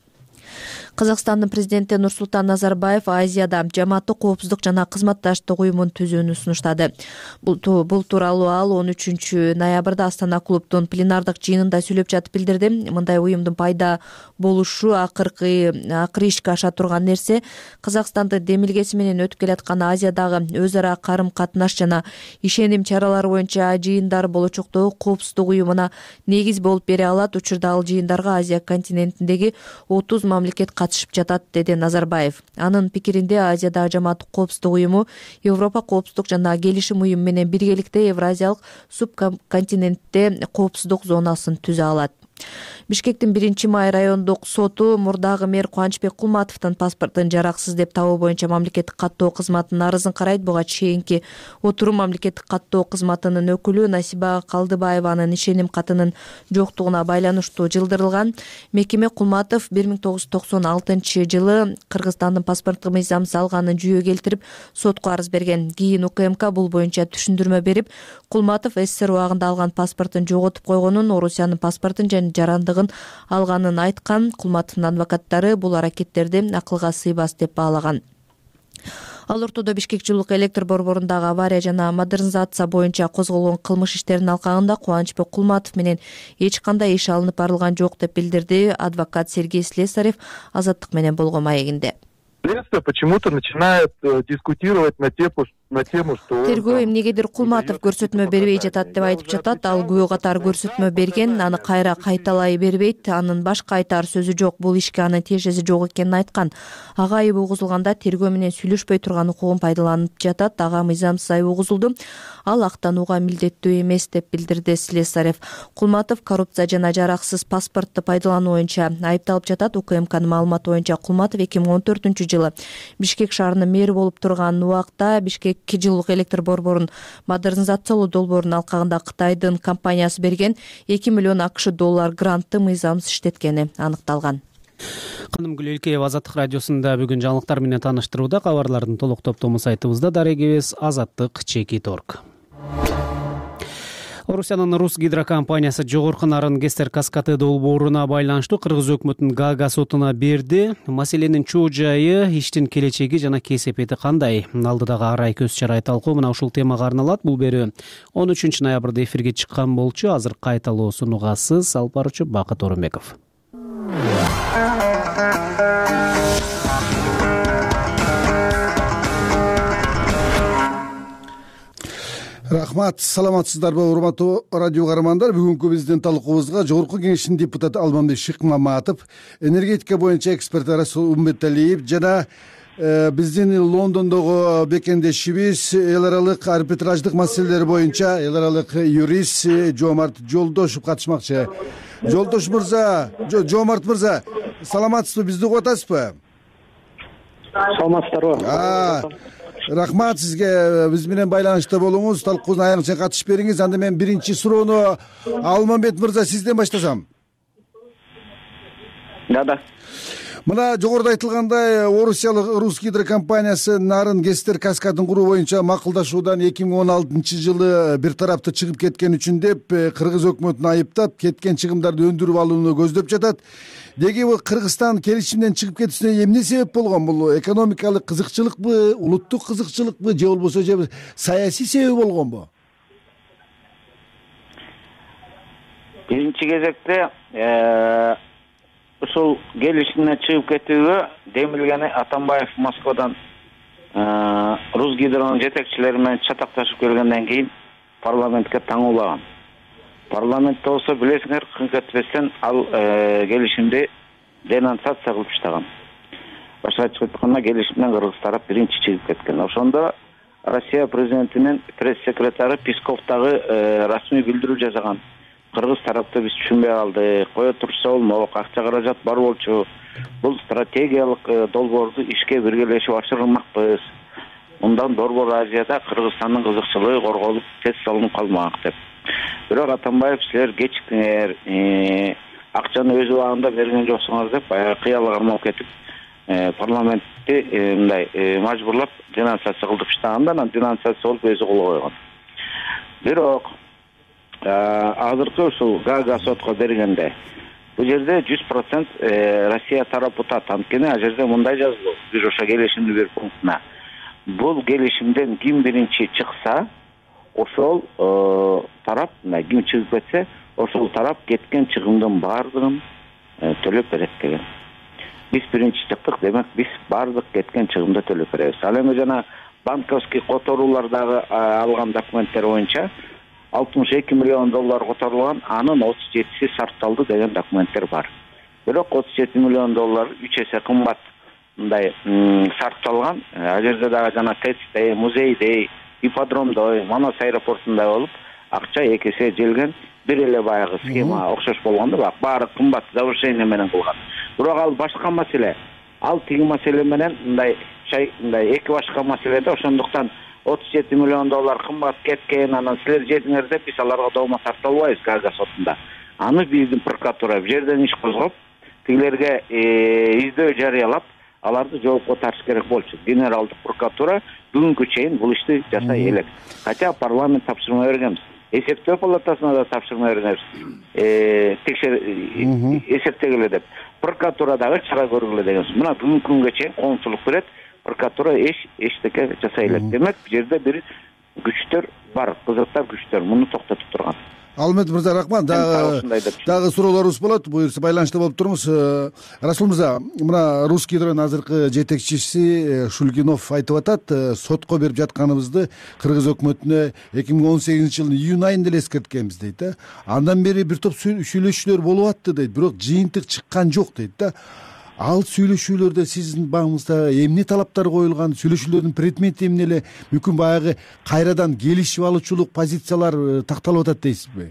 Казакстандын президенти Нурсултан Назарбаев Азияда жамааттык коопсуздук жана кызматташтык уюмун түзүүнү сунуштады. Бул тууралуу ал он үчүнчү ноябрда Астана клубдун пленардык жыйынында сүйлөп жатып билдирди. Мындай уюмдун пайда болушу акыркы акыры ишке аша турган нерсе. Казакстандын демилгеси менен өтүп келаткан Азиядагы өз ара карым катнаш жана ишеним чаралары боюнча жыйындар болочоктогу коопсуздук уюмуна негиз болуп бере алат. Учурда ал жыйындарга Азия континентиндеги отуз мамлекет катышып жатат, деди Назарбаев. Анын пикиринде Азиядагы жамааттык коопсуздук уюму Европа коопсуздук жана келишим уюму менен биргеликте Евразиялык субконтинентте коопсуздук зонасын түзө алат. Бишкектин биринчи май райондук соту мурдагы мэр Кубанычбек Кулматовдун паспортун жараксыз деп табуу боюнча мамлекеттик каттоо кызматынын арызын карайт. Буга чейинки отурум мамлекеттик каттоо кызматынын өкүлү Насиба Калдыбаеванын ишеним катынын жоктугуна байланыштуу жылдырылган. Мекеме Кулматов бир миң тогуз жүз токсон алтынчы жылы Кыргызстандын паспорттук мыйзамсыз алганын жүйө келтирип, сотко арыз берген. Кийин УКМК бул боюнча түшүндүрмө берип, Кулматов СССР убагында алган паспортун жоготуп койгонун, Орусиянын паспортун жана жарандыгын алганын айткан. Кулматовдун адвокаттары бул аракеттерди акылга сыйбас деп баалаган. Ал ортодо Бишкек жылуулук электр борборундагы авария жана модернизация боюнча козголгон кылмыш иштеринин алкагында Кубанычбек Кулматов менен эч кандай иш алынып барылган жок деп билдирди адвокат Сергей Слесарев Азаттык менен болгон маегинде. Следствие почему-то начинает дискутировать на тему, на тему, что... Тергөө эмнегедир Кулматов көрсөтмө бербей жатат деп айтып жатат. Ал күбө катары көрсөтмө берген, аны кайра кайталай бербейт. Анын башка айтар сөзү жок. Бул ишке анын тиешеси жок экенин айткан. Ага айып угузулганда тергөө менен сүйлөшпөй турган укугун пайдаланып жатат. Ага мыйзамсыз айып угузулду. Ал актанууга милдеттүү эмес деп билдирди Слесарев. Кулматов коррупция жана жараксыз паспортду пайдалануу боюнча айыпталып жатат. УКМКнын маалыматы боюнча Кулматов эки миң он төртүнчү жылы Бишкек шаарынын мэри болуп турган убакта Бишкек жылуулук электр борборун модернизациялоо долбоорунун алкагында Кытайдын компаниясы берген эки миллион акш доллар грантты мыйзамсыз иштеткени аныкталган. Канымгүл Элкеева Азаттык радиосунда бүгүн жаңылыктар менен тааныштырууда. Кабарлардын толук топтому сайтыбызда дарегибиз азаттык чекит точка орг. Орусиянын Рус гидрокомпаниясы жогорку нарын Кестер каскады долбооруна байланыштуу Кыргыз өкмөтүнүн Гага сотуна берди. Маселенин чоо жайы, иштин келечеги жана кесепети кандай? Алдыдагы ар ай көз чарай талкуу мына ушул темага арналат. Бул берүү он үчүнчү ноябрда эфирге чыккан болчу. Азыр кайталоо сунугасыз алып баруучу Бакыт Орунбеков. Рахмат, саламатсыздарбы урматтуу радио каармандар. Бүгүнкү биздин талкуубузга жогорку кеңештин депутаты Алмамбет Шыкмаматов, энергетика боюнча эксперт Арас Умбеталиев жана биздин Лондондогу бекендешибиз эл аралык арбитраждык маселелер боюнча эл аралык юрист Жоомарт Жолдошев катышмакчы. Жолдош мырза, Жоомарт мырза, саламатсызбы, бизди угуп атасызбы? Саламатсыздарбы? Рахмат сизге, биз менен байланышта болуңуз, талкуунун аягына чейин катышып бериңиз. Анда мен биринчи суроону Алмамбет мырза сизден баштасам. Да, да. Мына жогоруда айтылгандай, Орусиялык Рус гидрокомпаниясы нарын Кестер каскадын куруу боюнча макулдашуудан эки миң он алтынчы жылы бир тарапты чыгып кеткен үчүн деп Кыргыз өкмөтүн айыптап, кеткен чыгымдарды өндүрүп алууну көздөп жатат. Деги бул Кыргызстан келишимден чыгып кетүүсүнө эмне себеп болгон? Бул экономикалык кызыкчылыкпы, улуттук кызыкчылыкпы же болбосо же саясий себеп болгонбу? Биринчи кезекте ушул келишимден чыгып кетүүгө демилгени Атамбаев Москвадан Рус гидронун жетекчилери менен чатакташып келгенден кийин парламентке таңуулаган. Парламентте болсо билесиңер, кыңк этпестен ал келишимди денонсация кылып таштаган. Башка айтып айтканда келишимден Кыргыз тарап биринчи чыгып кеткен. Ошондо Россия президентинин пресс-секретары Песков дагы расмий билдирүү жасаган. Кыргыз тарапты биз түшүнбөй калдык, кое турса болмок, акча каражат бар болчу. Бул стратегиялык долбоорду ишке биргелешип ашырмакпыз. Мындан Борбор Азияда Кыргызстандын кызыкчылыгы корголуп, тез салынып калмак деп. Бирок Атамбаев силер кечиктиңер, акчаны өз убагында берген жоксуңар деп баягы кыялга кармалып кетип, парламентти мындай мажбурлап денонсация кылдырып таштаганда, анан денонсация болуп өзү кол койгон. Бирок азыркы ушул Гага сотко бергенде бул жерде жүз процент Россия тарап утат. Анткени ал жерде мындай жазылуу, бир ошо келишимдин бир пунктуна. Бул келишимден ким биринчи чыкса, ошол тарап, ким чыгып кетсе, ошол тарап кеткен чыгымдын баардыгын төлөп берет деген. Биз биринчи чыктык, демек биз баардык кеткен чыгымды төлөп беребиз. Ал эми жана банковский которуулардагы алган документтер боюнча алтымыш эки миллион доллар которулган, анын отуз жетиси сарпталды деген документтер бар. Бирок отуз жети миллион доллар үч эсе кымбат мындай сарпталган. Ал жерде дагы жана ТЭЦ, музейдей, ипподромдой, Манас аэропортундай болуп, акча эки эсе желген. Бир эле баягы схема окшош болгондо, бак баары кымбат завышение менен кылган. Бирок ал башка маселе. Ал тиги маселе менен мындай чай мындай эки башка маселеде, ошондуктан отуз жети миллион доллар кымбат кеткен, анан силер жетиңер деп биз аларга доoma тарта албайбыз Гага сотунда. Аны биздин прокуратура бул жерден иш козгоп, тигилерге издөө жарыялап, аларды жоопко тартыш керек болчу. Генералдык прокуратура бүгүнкү чейин бул ишти жасай элек. Хотя парламент тапшырма бергенбиз. Эсептөө палатасына да тапшырма бергенбиз. Э, текшер эсептегиле деп. Прокуратура дагы чара көргүлө дегенбиз. Мына бүгүнкү күнгө чейин коомчулук берет. прокуратура эч эчтеке жасай элек. Демек, бул жерде бир күчтөр бар, кызыктар күчтөр муну токтотуп турган. Алмет мырза, рахмат. Дагы дагы суроолорубуз болот. Буюрса байланышта болуп туруңуз. Расул мырза, мына Русский гидронун азыркы жетекчиси Шульгинов айтып атат, сотко берип жатканыбызды кыргыз өкмөтүнө эки миң он сегизинчи жылдын июнь айында эле эскерткенбиз дейт да. Андан бери бир топ сүйлөшүүлөр болуп атты дейт, бирок жыйынтык чыккан жок дейт да. Ал сүйлөшүүлөрдө сиздин багыңызда эмне талаптар коюлган, сүйлөшүүлөрдүн предмети эмне эле, мүмкүн баягы кайрадан келишип алуучулук позициялар такталып атат дейсизби?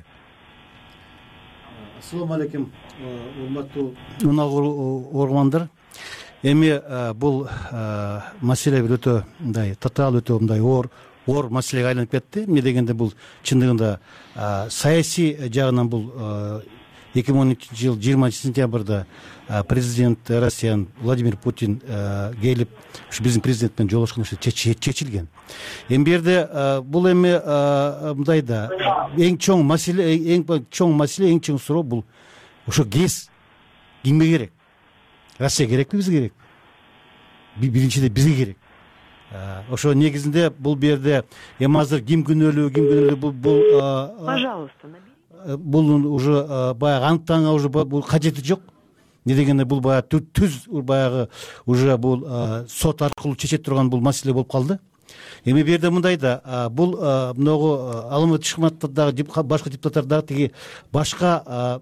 Ассаламу алейкум, урматтуу угармандар. Эми бул маселе бир өтө мындай татаал, өтө мындай оор оор маселеге айланып кетти. Эмне дегенде бул чындыгында саясий жагынан бул эки миң он экинчи жыл жыйырманчы сентябрда президент Россиянын Владимир Путин келип ушу биздин президент менен жолугушкан чечилген. Эми бул жерде бул эми мындай да эң чоң маселе, эң чоң маселе, эң чоң суроо бул ошо ГЭС кимге керек? Россия керекпи, бизге керекпи? Биринчиден бизге керек. Ошо негизинде бул жерде эми азыр ким күнөөлүү, ким күнөөлүү бул бул пожалуйста бул уже баягы аныктаганга уже бул кажети жок. Не дегенде бул баягы түз баягы уже бул сот аркылуу чечет турган бул маселе болуп калды. Эми бу жерде мындай да, бул могу Алмат Ишматовдагы башка депутаттар дагы тиги башка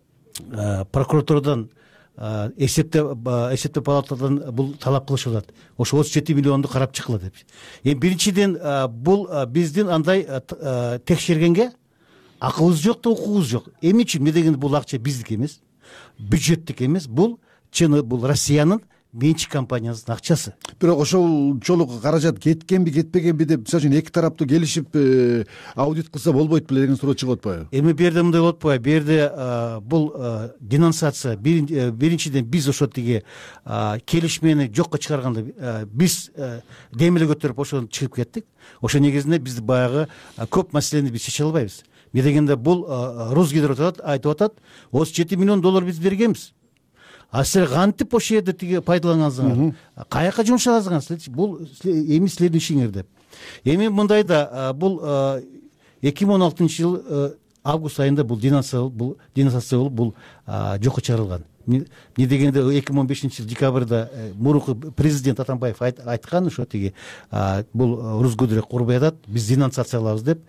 прокуратурадан эсептеп эсептеп палатадан бул талап кылышып атат. Ошо отуз жети миллионду карап чыккыла деп. Эми биринчиден бул биздин андай текшергенге акыбыз жок да, укугубуз жок. Эмне үчүн? Эмне дегенде бул акча биздики эмес, бюджеттик эмес, бул чыны бул Россиянын менчик компаниясынын акчасы. Бирок ошолчолук каражат кеткенби, кетпегенби деп, мисалы үчүн эки тараптуу келишип аудит кылса болбойт беле деген суроо чыгып атпайбы? Эми бу жерде мындай болуп атпайбы? Бу жерде бул денонсация биринчиден биз ошо тиги келишмени жокко чыгарганда биз демиле көтөрүп ошону чыгып кеттик. Ошо негизинде биз баягы көп маселени биз чече албайбыз. Эмне дегенде бул Русгидро айтып атат, отуз жети миллион доллар биз бергенбиз. А силер кантип ошол жерде тиги пайдалангансыңар? Каяка жумшагансыңар силер? Бул эми силердин ишиңер деп. Эми мындай да, бул эки миң он алтынчы жыл август айында бул денонсация бул денонсация болуп бул жокко чыгарылган. Эмне дегенде эки миң он бешинчи жыл декабрда мурунку президент Атамбаев айткан, ошо тиги бул Русгидро курбай атат, биз денонсациялабыз деп.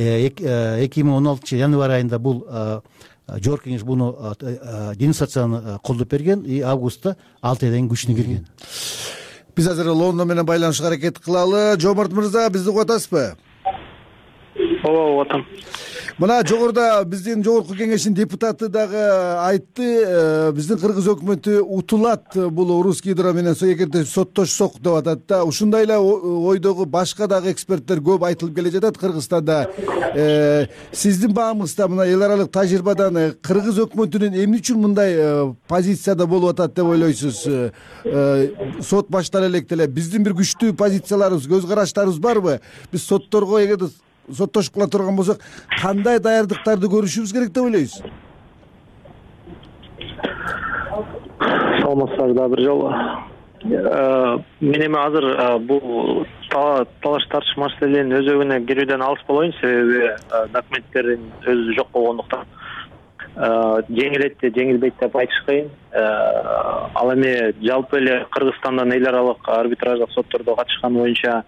эки миң он алтынчы январь айында бул жогорку кеңеш буну денонсацияны колдоп берген, и августта алты айдан кийин күчүнө кирген. Биз азыр Лондон менен байланышка аракет кылалы. Жомарт мырза, бизди угуп атасызбы? Ооба, угуп атам. Мына жогоруда биздин жогорку кеңештин депутаты дагы айтты, биздин кыргыз өкмөтү утулат бул Русгидро менен эгерде соттошсок деп атат да. Ушундай эле ойдогу башка дагы эксперттер көп айтылып келе жатат Кыргызстанда. Сиздин багыңызда мына эл аралык тажрыйбадан кыргыз өкмөтүнүн эмне үчүн мындай позицияда болуп атат деп ойлойсуз? Сот баштала электе эле биздин бир күчтүү позицияларыбыз, көз караштарыбыз барбы? Биз сотторго эгерде соттошуп кала турган болсок, кандай даярдыктарды көрүшүбүз керек деп ойлойсуз? Саламатсыздар да бир жолу. Мен эми азыр бул талаш тартыш маселенин өзөгүнө кирүүдөн алыс болоюн, себеби документтердин өзү жок болгондуктан жеңилетти, жеңилбейт деп айтыш кыйын. Ал эми жалпы эле Кыргызстандан эл аралык арбитраждык соттордо катышкан боюнча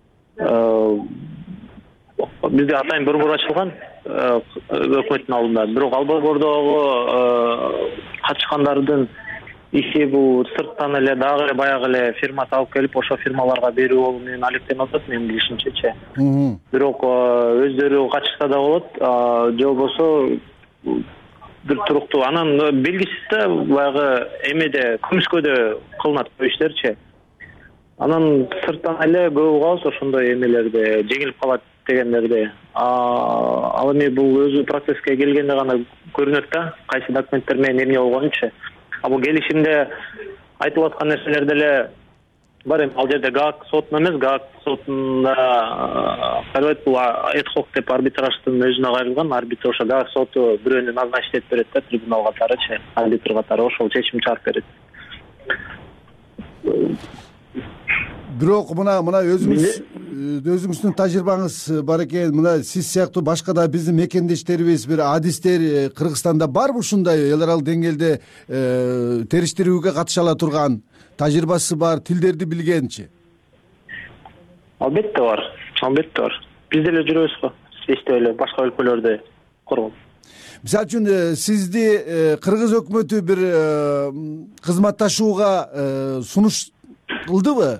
бизде атайын борбор ачылган өкмөттүн алдында. Бирок ал борбордогу катышкандардын иши бул сырттан эле дагы эле баягы эле фирма алып келип, ошо фирмаларга берүү болуу менен алектенип атат, менин билишимчечи. Бирок өздөрү катышса да болот, же болбосо бир туруктуу. Анан белгисиз да баягы эмеде күмүскөдө кылынат бул иштерчи. Анан сырттан эле көп угабыз ошондой эмелерди, жеңилип калат дегендерди. Ал эми бул өзү процесске келгенде гана көрүнөт да, кайсы документтер менен эмне болгонучу. А бул келишимде айтылып аткан нерселер деле бар. Эми ал жерде ГААК сотунун эмес, ГААК сотунда карабайт, бул эдхок деп арбитраждын өзүнө кайрылган. Арбитр ошо ГААК соту бирөөнү назначить этип берет да, трибунал катарычы, арбитр катары ошол чечим чыгарып берет. бирок мына мына өзүңүз өзүңүздүн тажрыйбаңыз бар экен. Мына сиз сыяктуу башка да биздин мекендештерибиз, бир адистер Кыргызстанда барбы ушундай эл аралык деңгээлде териштирүүгө катыша ала турган, тажрыйбасы бар, тилдерди билгенчи? Албетте бар, албетте бар. Биз деле жүрөбүз го, эстеп эле башка өлкөлөрдө коргоп. Мисалы үчүн сизди кыргыз өкмөтү бир кызматташууга сунуш кылдыбы?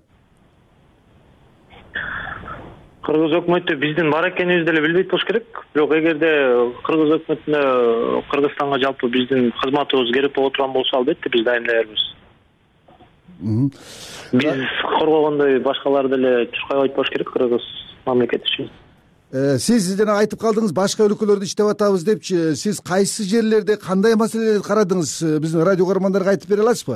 Кыргыз өкмөтү биздин бар экенибизди деле билбейт болуш керек. Бирок эгерде кыргыз өкмөтүнө Кыргызстанга жалпы биздин кызматыбыз керек боло турган болсо, албетте биз дайым даярбыз. Биз коргогондой башкалар деле чуркай койбойт болуш керек кыргыз мамлекети үчүн. Сиз жана айтып калдыңыз башка өлкөлөрдө иштеп атабыз депчи. Сиз кайсы жерлерде кандай маселелерди карадыңыз? Биздин радио көрөрмандарга айтып бере аласызбы?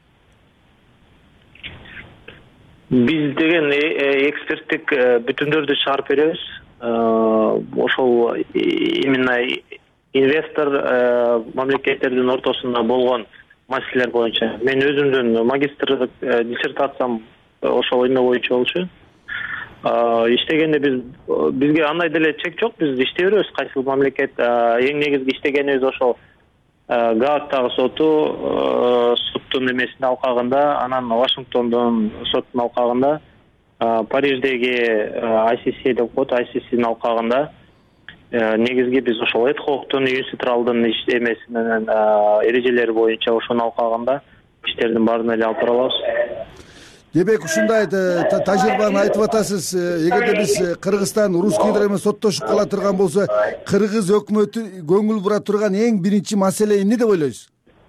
Биз деген эксперттик бүтүндөрдү чыгарып беребиз. Ошол именно инвестор мамлекеттердин ортосунда болгон маселелер боюнча. Мен өзүмдүн магистрлык диссертациям ошол эме боюнча болчу. Иштегенде биз бизге андай деле чек жок. Биз иштей беребиз кайсыл мамлекет. Эң негизги иштегенибиз ошол Гаагтагы соту, соттун эмесинин алкагында, анан Вашингтондун соттун алкагында, Париждеги ай си си деп коет, ай си синин алкагында. Негизги биз ошол эд-хоктун, юниситралдын эмеси менен эрежелери боюнча ошонун алкагында иштердин баарын эле алып бара алабыз. Демек ушундай тажрыйбаны айтып атасыз. Эгерде биз Кыргызстан Русский Гидро менен соттошуп кала турган болсо, кыргыз өкмөтү көңүл бура турган эң биринчи маселе эмне деп ойлойсуз?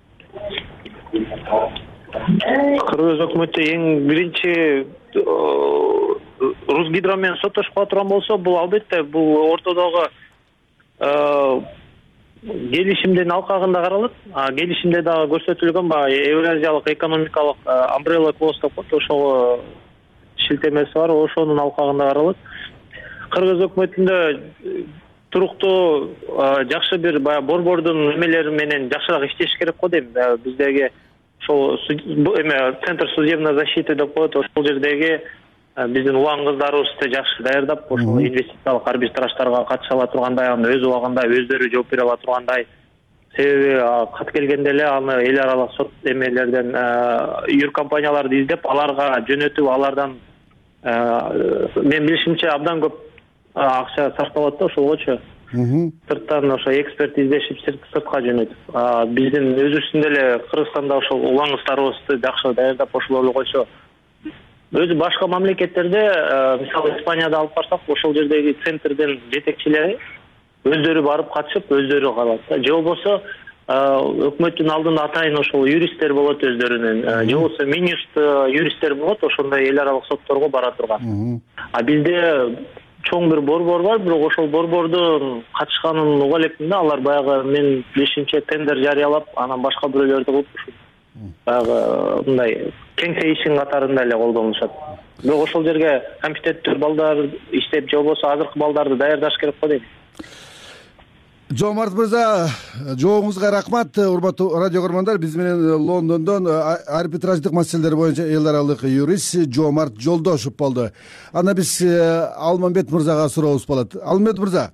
Кыргыз өкмөтү эң биринчи Русский Гидро менен соттошуп кала турган болсо, бул албетте бул ортодогу келишимдин алкагында каралат. Келишимде дагы көрсөтүлгөн баягы Евразиялык экономикалык umbrella clause деп коет, ошого шилтемеси бар, ошонун алкагында каралат. Кыргыз өкмөтүндө туруктуу жакшы бир баягы борбордун эмелери менен жакшыраак иштеш керек го дейм. Биздеги ошол эме Центр судебной защиты деп коет, ошол жердеги биздин улан кыздарыбызды жакшы даярдап, ошол инвестициялык арбитраждарга катыша ала тургандай, аны өз убагында өздөрү жооп бере ала тургандай. Себеби кат келгенде эле аны эл аралык сот эмелерден юр компанияларды издеп, аларга жөнөтүп, алардан мен билишимче абдан көп акча сарпталат да ошолгочу. Сырттан ошо эксперт издешип, сыртка жөнөтүп. Биздин өзүбүздүн деле Кыргызстанда ошол улан кыздарыбызды жакшы даярдап, ошолорду койсо, өзү башка мамлекеттерде, мисалы Испанияда алып барсак, ошол жердеги центрдин жетекчилери өздөрү барып катышып, өздөрү калат. Же болбосо өкмөттүн алдында атайын ошол юристтер болот өздөрүнүн, же болбосо министр юристтер болот, ошондой эл аралык сотторго бара турган. А бизде чоң бир борбор бар, бирок ошол борбордун катышканын уга элекмин да, алар баягы мен билишимче тендер жарыялап, анан башка бирөөлөрдү кылып баягы мындай кеңсе ишин катарында эле колдонушат. Бирок ошол жерге компетенттүү балдар иштеп, же болбосо азыркы балдарды даярдаш керек го дейм. Жоомарт мырза, жооңузга рахмат. Урматтуу радио көрөрмандар, биз менен Лондондон арбитраждык маселелер боюнча эл аралык юрист Жоомарт Жолдошев болду. Анда биз Алмамбет мырзага сурообуз болот. Алмамбет мырза,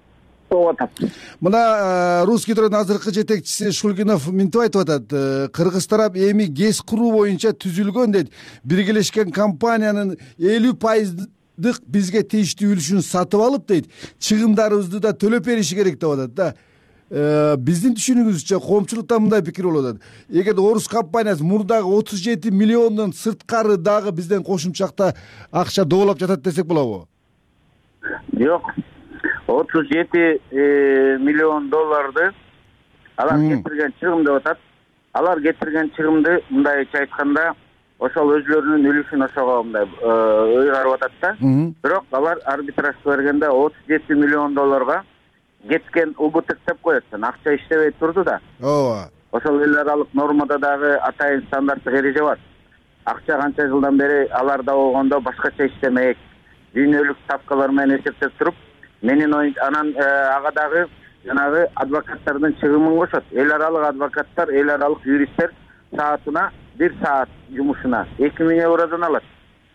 мына Русский Гидронун азыркы жетекчиси Шульгинов мынтип айтып атат. Кыргыз тарап эми ГЭС куруу боюнча түзүлгөн дейт. Биргелешкен компаниянын элүү пайыздык бизге тийиштүү үлүшүн сатып алып дейт. Чыгымдарыбызды да төлөп бериши керек деп атат да. Биздин түшүнүгүбүзчө коомчулукта мындай пикир болуп атат. Эгерде орус компаниясы мурдагы отуз жети миллиондон сырткары дагы бизден кошумчакта акча доболоп жатат десек болобу? Жок. отуз жети миллион долларды алар кетирген чыгым деп атат. Алар кетирген чыгымды мындайча айтканда ошол өзүлөрүнүн үлүшүн ошого мындай ыйгарып атат да. Бирок алар арбитражга бергенде отуз жети миллион долларга кеткен убыток деп коет. Акча иштебей турду да. Ооба. Ошол эл аралык нормада дагы атайын стандарттык эреже бар. Акча канча жылдан бери аларда болгондо башкача иштемек, дүйнөлүк ставкалар менен эсептеп туруп, менин оюм анан ага дагы жанагы адвокаттардын чыгымын кошот. Эл аралык адвокаттар, эл аралык юристтер саатына бир саат жумушуна эки миң евродон алат.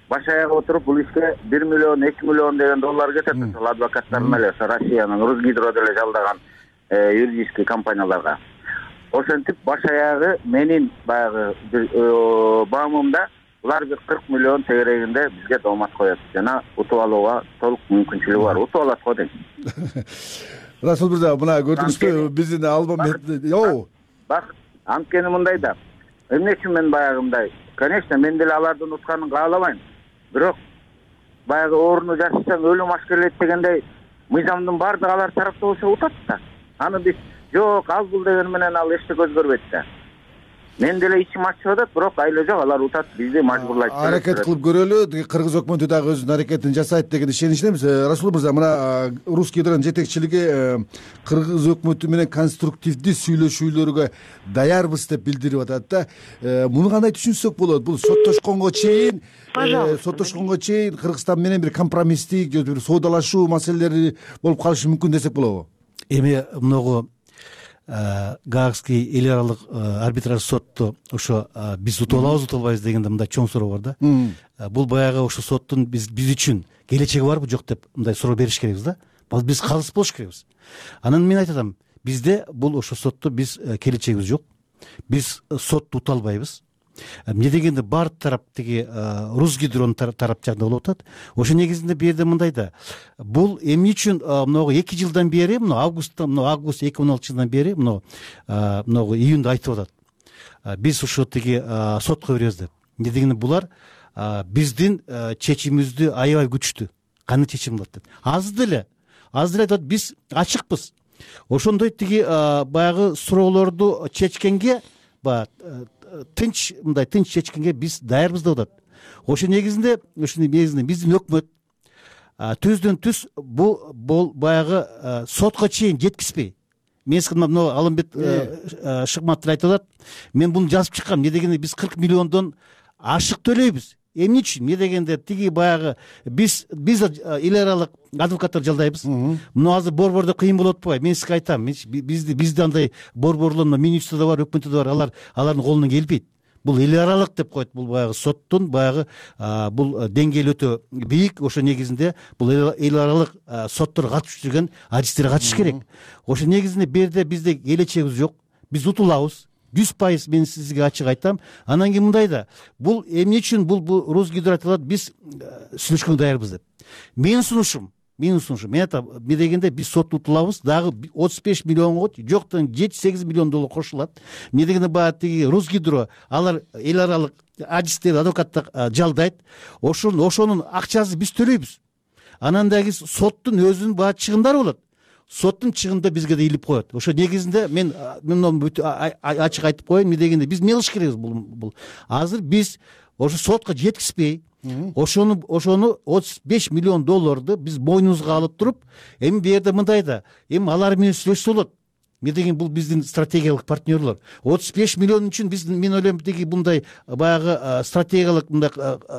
баш аягы отуруп бул ишке бир миллион эки миллион деген доллар кетет ошол адвокаттардын эле Россиянын Русгидро деле жалдаган юридический компанияларга. Ошентип баш аягы менин баягы баамымда булар бир кырк миллион тегерегинде бизге доомат коет жана утуп алууга толук мүмкүнчүлүгү бар. Утуп алат го дейм. Расул мырза, мына көрдүңүзбү биздин албан Йоо. Бак, анткени мындай да. Эмне үчүн мен баягындай? Конечно, мен деле алардын утканын каалабайм. Бирок баягы орунду жашасаң өлүм ашкерлейт дегендей мыйзамдын баардыгы алар тарапта болсо утат да. Аны биз жок, ал бул деген менен ал эчтеке өзгөрбөйт да. Мен деле ичим ачып атат, бирок айла жок, алар утат, бизди мажбурлайт. Аракет кылып көрөлү, кыргыз өкмөтү дагы өзүнүн аракетин жасайт деген ишеничтемиз. Расул мырза, мына Русгидронун жетекчилиги кыргыз өкмөтү менен конструктивдүү сүйлөшүүлөргө даярбыз деп билдирип атат да. Муну кандай түшүнсөк болот? Бул соттошконго чейин, соттошконго чейин Кыргызстан менен бир компромисстик же бир соодалашуу маселелери болуп калышы мүмкүн десек болобу? Эми многу Гаагский эл аралык арбитраж сотту ошо биз утуп алабыз, утуп албайбыз дегенде мындай чоң суроо бар да. Бул баягы ошо соттун биз биз үчүн келечеги барбы жок деп мындай суроо бериш керекпиз да. Биз калыс болуш керекпиз. Анан мен айтып атам, бизде бул ошо сотту биз келечегибиз жок. Биз сотту утуп албайбыз. Эмне дегенде бар тарап тиги Русгидронун тарап жагында болуп атат. Ошо негизинде бул жерде мындай да. Бул эмне үчүн могу эки жылдан бери, мына августта, мына август эки миң он алтынчы жылдан бери, мына могу июнда айтып атат. Биз ошо тиги сотко беребиз деп. Эмне дегенде булар биздин чечимибизди аябай күчтү. Кандай чечим болот деп. Азыр деле, азыр айтат, биз ачыкпыз. Ошондой тиги баягы суроолорду чечкенге, баягы тынч, мындай тынч чечкенге биз даярбыз деп атат. Ошо негизинде, ошонун негизинде биздин өкмөт түздөн түз бул бул баягы сотко чейин жеткизбей. Мен сизге мына Алымбек Шыкматов айтып атат. Мен буну жазып чыккам. Эмне дегенде биз кырк миллиондон ашык төлөйбүз. Эмне үчүн? Эмне дегенде тиги баягы биз биз эл аралык адвокаттар жалдайбыз. Мына азыр борбордо кыйын болуп атпайбы? Мен сизге айтам, бизди бизде андай борборлор министрде бар, өкмөттө бар, алар алардын колунан келбейт. Бул эл аралык деп коет. Бул баягы соттун баягы бул деңгээли өтө бийик. Ошо негизинде бул эл аралык соттор катышып жүргөн адистер катыш керек. Ошо негизинде бу жерде бизде келечегибиз жок. Биз утулабыз. жүз пайыз мен сизге ачык айтам. Анан кийин мындай да, бул эмне үчүн бул Русгидро айтылат, биз сүйлөшкөнгө даярбыз деп. Менин сунушум, менин сунушум, мен айтам, эмне дегенде биз сотто утулабыз, дагы отуз беш миллионго жоктон жети сегиз миллион доллар кошулат. Эмне дегенде баягы тиги Русгидро алар эл аралык адистер, адвокаттар жалдайт. Ошонун ошонун акчасын биз төлөйбүз. Анан дагы соттун өзүнүн баягы чыгымдары болот. Соттун чыгымында бизге да илип коет. Ошо негизинде мен мен ачык айтып коеюн, эмне дегенде биз эмне кылыш керекпиз бул бул. Азыр биз ошо сотко жеткизбей, ошону ошону отуз беш миллион долларды биз мойнубузга алып туруп, эми бу жерде мындай да, эми алар менен сүйлөшсө болот. Эмне деген бул биздин стратегиялык партнерлор. отуз беш миллион үчүн биз мен ойлойм тиги мындай баягы стратегиялык мындай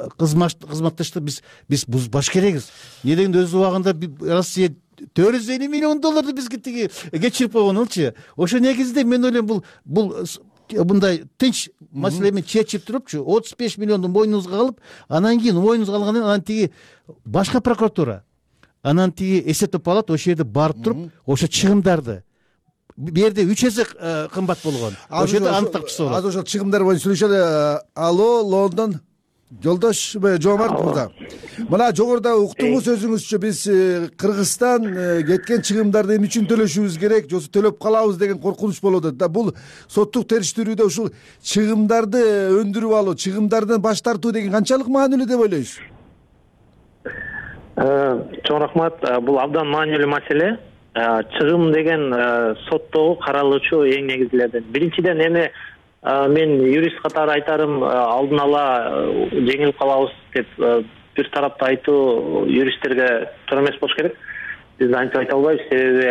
кызматташты биз биз бузбаш керекпиз. Эмне дегенде өз убагында Россия төрт жүз элүү миллион долларды бизге тиги кечирип койгонучу. Ошо негизинде мен ойлойм бул бул мындай тынч маселени чечип турупчу отуз беш миллионду мойнубузга алып, анан кийин мойнубузга алгандан кийин анан тиги башка прокуратура, анан тиги эсептеп алат, ошол жерде барып туруп, ошо чыгымдарды бу жерде үч эсе кымбат болгон. Ошол жерде аныктап чыкса болот. Азыр ошол чыгымдар боюнча сүйлөшөлү. Алло, Лондон. Жолдош Жоомарт мырза, мына жогоруда уктуңуз өзүңүзчө биз Кыргызстан кеткен чыгымдарды эмне үчүн төлөшүбүз керек, жоксо төлөп калабыз деген коркунуч болуп атат да. Бул соттук териштирүүдө ушул чыгымдарды өндүрүп алуу, чыгымдардан баш тартуу деген канчалык маанилүү деп ойлойсуз? Чоң рахмат. Бул абдан маанилүү маселе. Чыгым деген соттогу каралуучу эң негизгилерден. Биринчиден эми мен юрист катары айтарым, алдын ала жеңилип калабыз деп бир тарапта айтуу юристтерге туура эмес болуш керек. Биз антип айта албайбыз, себеби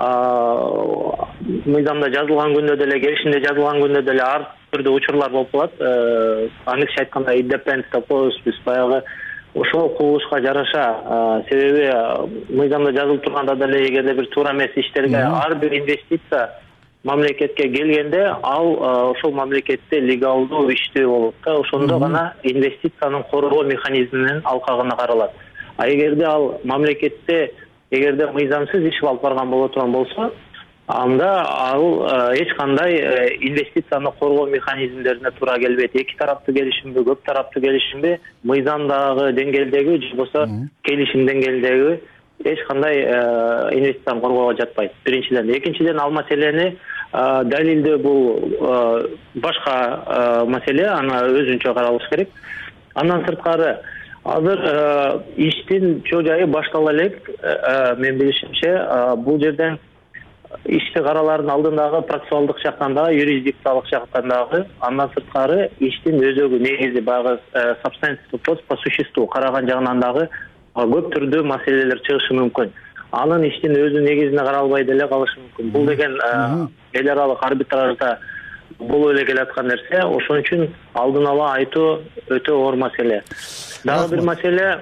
мыйзамда жазылган күндө деле, келишимде жазылган күндө деле ар түрдүү учурлар болуп калат. Англисче айтканда independent деп коебуз биз, баягы ошол кубулушка жараша, себеби мыйзамда жазылып турганда деле эгерде бир туура эмес иштерге ар бир инвестиция мамлекетке келгенде ал ошол мамлекетте легалдуу иштөө болот да, ошондо гана инвестициянын коргоо механизминин алкагына каралат. А эгерде ал мамлекетте эгерде мыйзамсыз иш алып барган боло турган болсо, анда ал эч кандай инвестицияны коргоо механизмдерине туура келбейт. Эки тараптуу келишимби, көп тараптуу келишимби, мыйзамдагы деңгээлдеги же болбосо келишим деңгээлдеги эч кандай инвестицияны коргоого жатпайт. Биринчиден, экинчиден ал маселени далилдөө бул башка маселе, аны өзүнчө каралыш керек. Андан сырткары азыр иштин чоо жайы баштала элек, мен билишимче, бул жерден ишти каралардын алдындагы процессуалдык жактан дагы, юрисдикциялык жактан дагы, андан сырткары иштин өзөгү негизи баягы substantive по существу караган жагынан дагы көп түрдүү маселелер чыгышы мүмкүн. Анын иштин өзү негизине каралбай деле калышы мүмкүн. Бул деген эл аралык арбитражда боло эле келаткан нерсе, ошон үчүн алдын ала айтуу өтө оор маселе. Дагы бир маселе,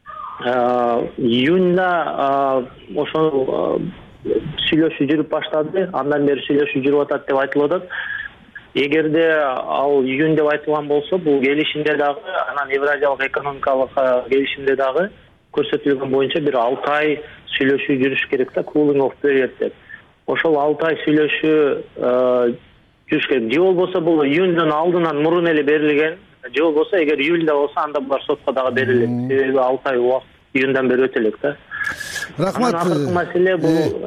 июнда ошол сүйлөшүү жүрүп баштады, андан бери сүйлөшүү жүрүп атат деп айтылып атат. Эгерде ал июнь деп айтылган болсо, бул келишимде дагы, анан Евразиялык экономикалык келишимде дагы көрсөтүлгөн боюнча бир алты ай сүйлөшүү жүрүш керек да, cooling off period деп. Ошол алты ай сүйлөшүү жүрүш керек. Же болбосо бул июньдун алдынан мурун эле берилген, же болбосо эгер июльда болсо анда булар сотко дагы берилет. Себеби алты ай убакыт июньдан бери өтө элек да. Рахмат. Акыркы маселе бул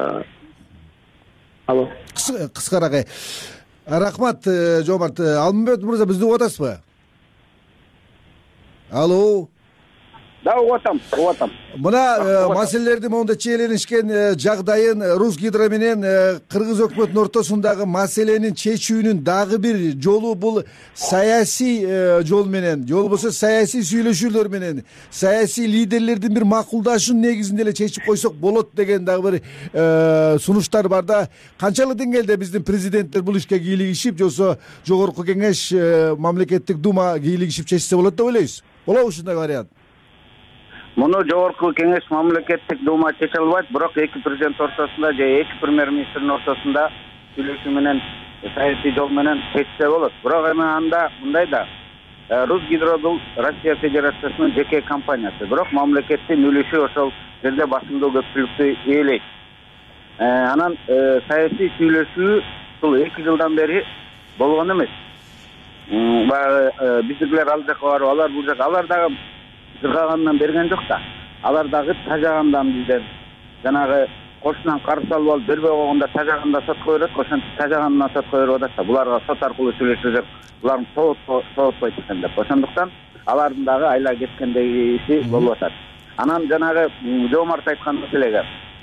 алло. Кыскараак. Рахмат, Жомарт. Алмамбет мырза, бизди угуп атасызбы? Алло. Да, угуп атам, угуп атам. Мына маселелердин моундай чиеленишкен жагдайын Русгидро менен Кыргыз өкмөтүнүн ортосундагы маселенин чечүүнүн дагы бир жолу бул саясий жол менен, же болбосо саясий сүйлөшүүлөр менен, саясий лидерлердин бир макулдашуунун негизинде эле чечип койсок болот деген дагы бир сунуштар бар да. Канчалык деңгээлде биздин президенттер бул ишке кийлигишип, же болбосо жогорку кеңеш, мамлекеттик дума кийлигишип чечсе болот деп ойлойсуз? Болобу ушундай вариант? Муну жогорку кеңеш, мамлекеттик дума чече албайт, бирок эки президент ортосунда же эки премьер-министрдин ортосунда сүйлөшүү менен, саясий жол менен чечсе болот. Бирок эми анда мындай да, Русгидро бул Россия Федерациясынын жеке компаниясы, бирок мамлекеттин үлүшү ошол жерде басымдуу көпчүлүктү ээлейт. Анан саясий сүйлөшүү бул эки жылдан бери болгон эмес. Баягы биздикилер ал жака барып, алар бул жака, алар дагы жыргагандан берген жок да. Алар дагы тажагандан бизден жанагы кошунан карыз алып алып бербей койгондо тажаганда сотко берет, ошентип тажагандан сотко берип атат да. Буларга сот аркылуу сүйлөшүп, булардын соотпойт экен деп. Ошондуктан алардын дагы айла кеткендеги иши болуп атат. Анан жанагы Жомарт айткан маселеге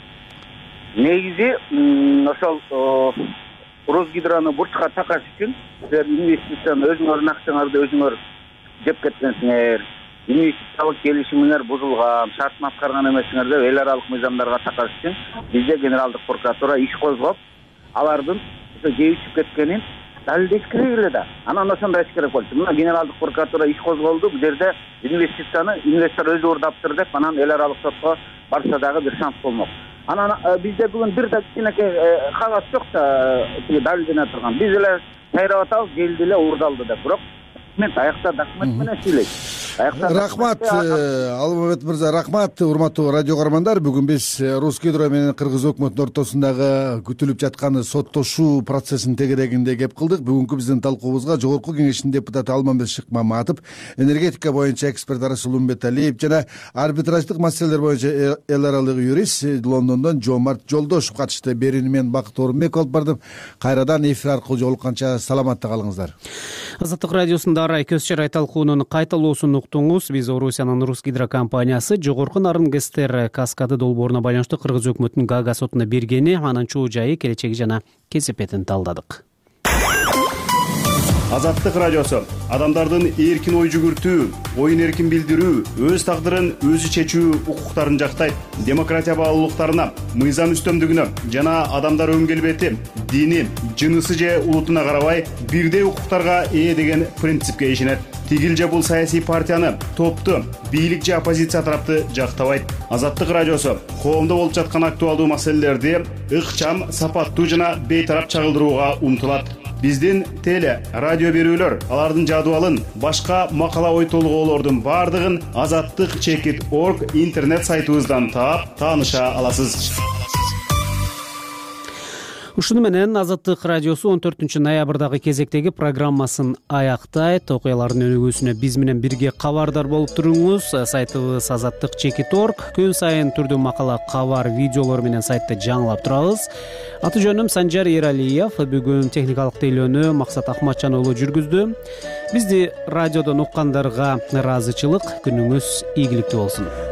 негизи ошол Русгидрону бурчка такаш үчүн силер инвестицияны өзүңөрдүн акчаңарды өзүңөр жеп кеткенсиңер, инвестициялык келишимиңер бузулган, шартын аткарган эмессиңер деп эл аралык мыйзамдарга такаш үчүн бизде генералдык прокуратура иш козгоп, алардын жебичип кеткенин далилдеш керек эле да. Анан ошондой иш керек болчу. Мына генералдык прокуратура иш козголду, бул жерде инвестицияны инвестор өзү урдаптыр деп, анан эл аралык сотко барса дагы бир шанс болмок. Анан бизде бүгүн бир да кичинекей кагаз жок да, далилдене турган. Биз эле сайрап атабыз, келди эле урдалды деп. Бирок мен аякта документ менен сүйлөйт. Рахмат, Алмамбет мырза, рахмат. Урматтуу радио каармандар, бүгүн биз Русгидро менен Кыргыз өкмөтүнүн ортосундагы күтүлүп жаткан соттошуу процессинин тегерегинде кеп кылдык. Бүгүнкү биздин талкуубузга жогорку кеңештин депутаты Алмамбет Шыкмаматов, энергетика боюнча эксперт Расул Умбеталиев жана арбитраждык маселелер боюнча эл аралык юрист Лондондон Жомарт Жолдошов катышты. Берүүнү мен Бакыт Орунбек алып бардым. Кайрадан эфир аркылуу жолукканча саламатта калыңыздар. Азаттык радиосунда арай көз чарай талкуунун кайталоосун уктуңуз. Биз Орусиянын Русгидро компаниясы жогорку нарын ГЭСтер каскады долбооруна байланыштуу Кыргыз өкмөтүнүн Гага сотуна бергени, анын чоо жайы, келечеги жана кесепетин талдадык. Азаттык радиосу адамдардын эркин ой жүгүртүү, оюн эркин билдирүү, өз тагдырын өзү чечүү укуктарын жактайт. Демократия баалуулуктарына, мыйзам үстөмдүгүнө жана адамдар өн келбети, дини, жынысы же улутуна карабай бирдей укуктарга ээ деген принципке ишенет. Тигил же бул саясий партияны, топту, бийлик же оппозиция тарапты жактабайт. Азаттык радиосу коомдо болуп жаткан актуалдуу маселелерди ыкчам, сапаттуу жана бейтарап чагылдырууга умтулат. Биздин теле, радио берүүлөр, алардын жадыбалын, башка макала ой толгоолордун бардыгын азаттык чекит орг интернет сайтыбыздан таап, тааныша аласыз. Ушуну менен Азаттык радиосу он төртүнчү ноябрдагы кезектеги программасын аяктайт. Окуялардын өнүгүүсүнө биз менен бирге кабардар болуп туруңуз. Сайтыбыз азаттык чекит орг. Күн сайын түрдүү макала, кабар, видеолор менен сайтты жаңылап турабыз. Аты жөнүм Санжар Эралиев. Бүгүн техникалык тейлөөнү Максат Акматжан уулу жүргүздү. Бизди радиодон уккандарга ыраазычылык. Күнүңүз ийгиликтүү болсун.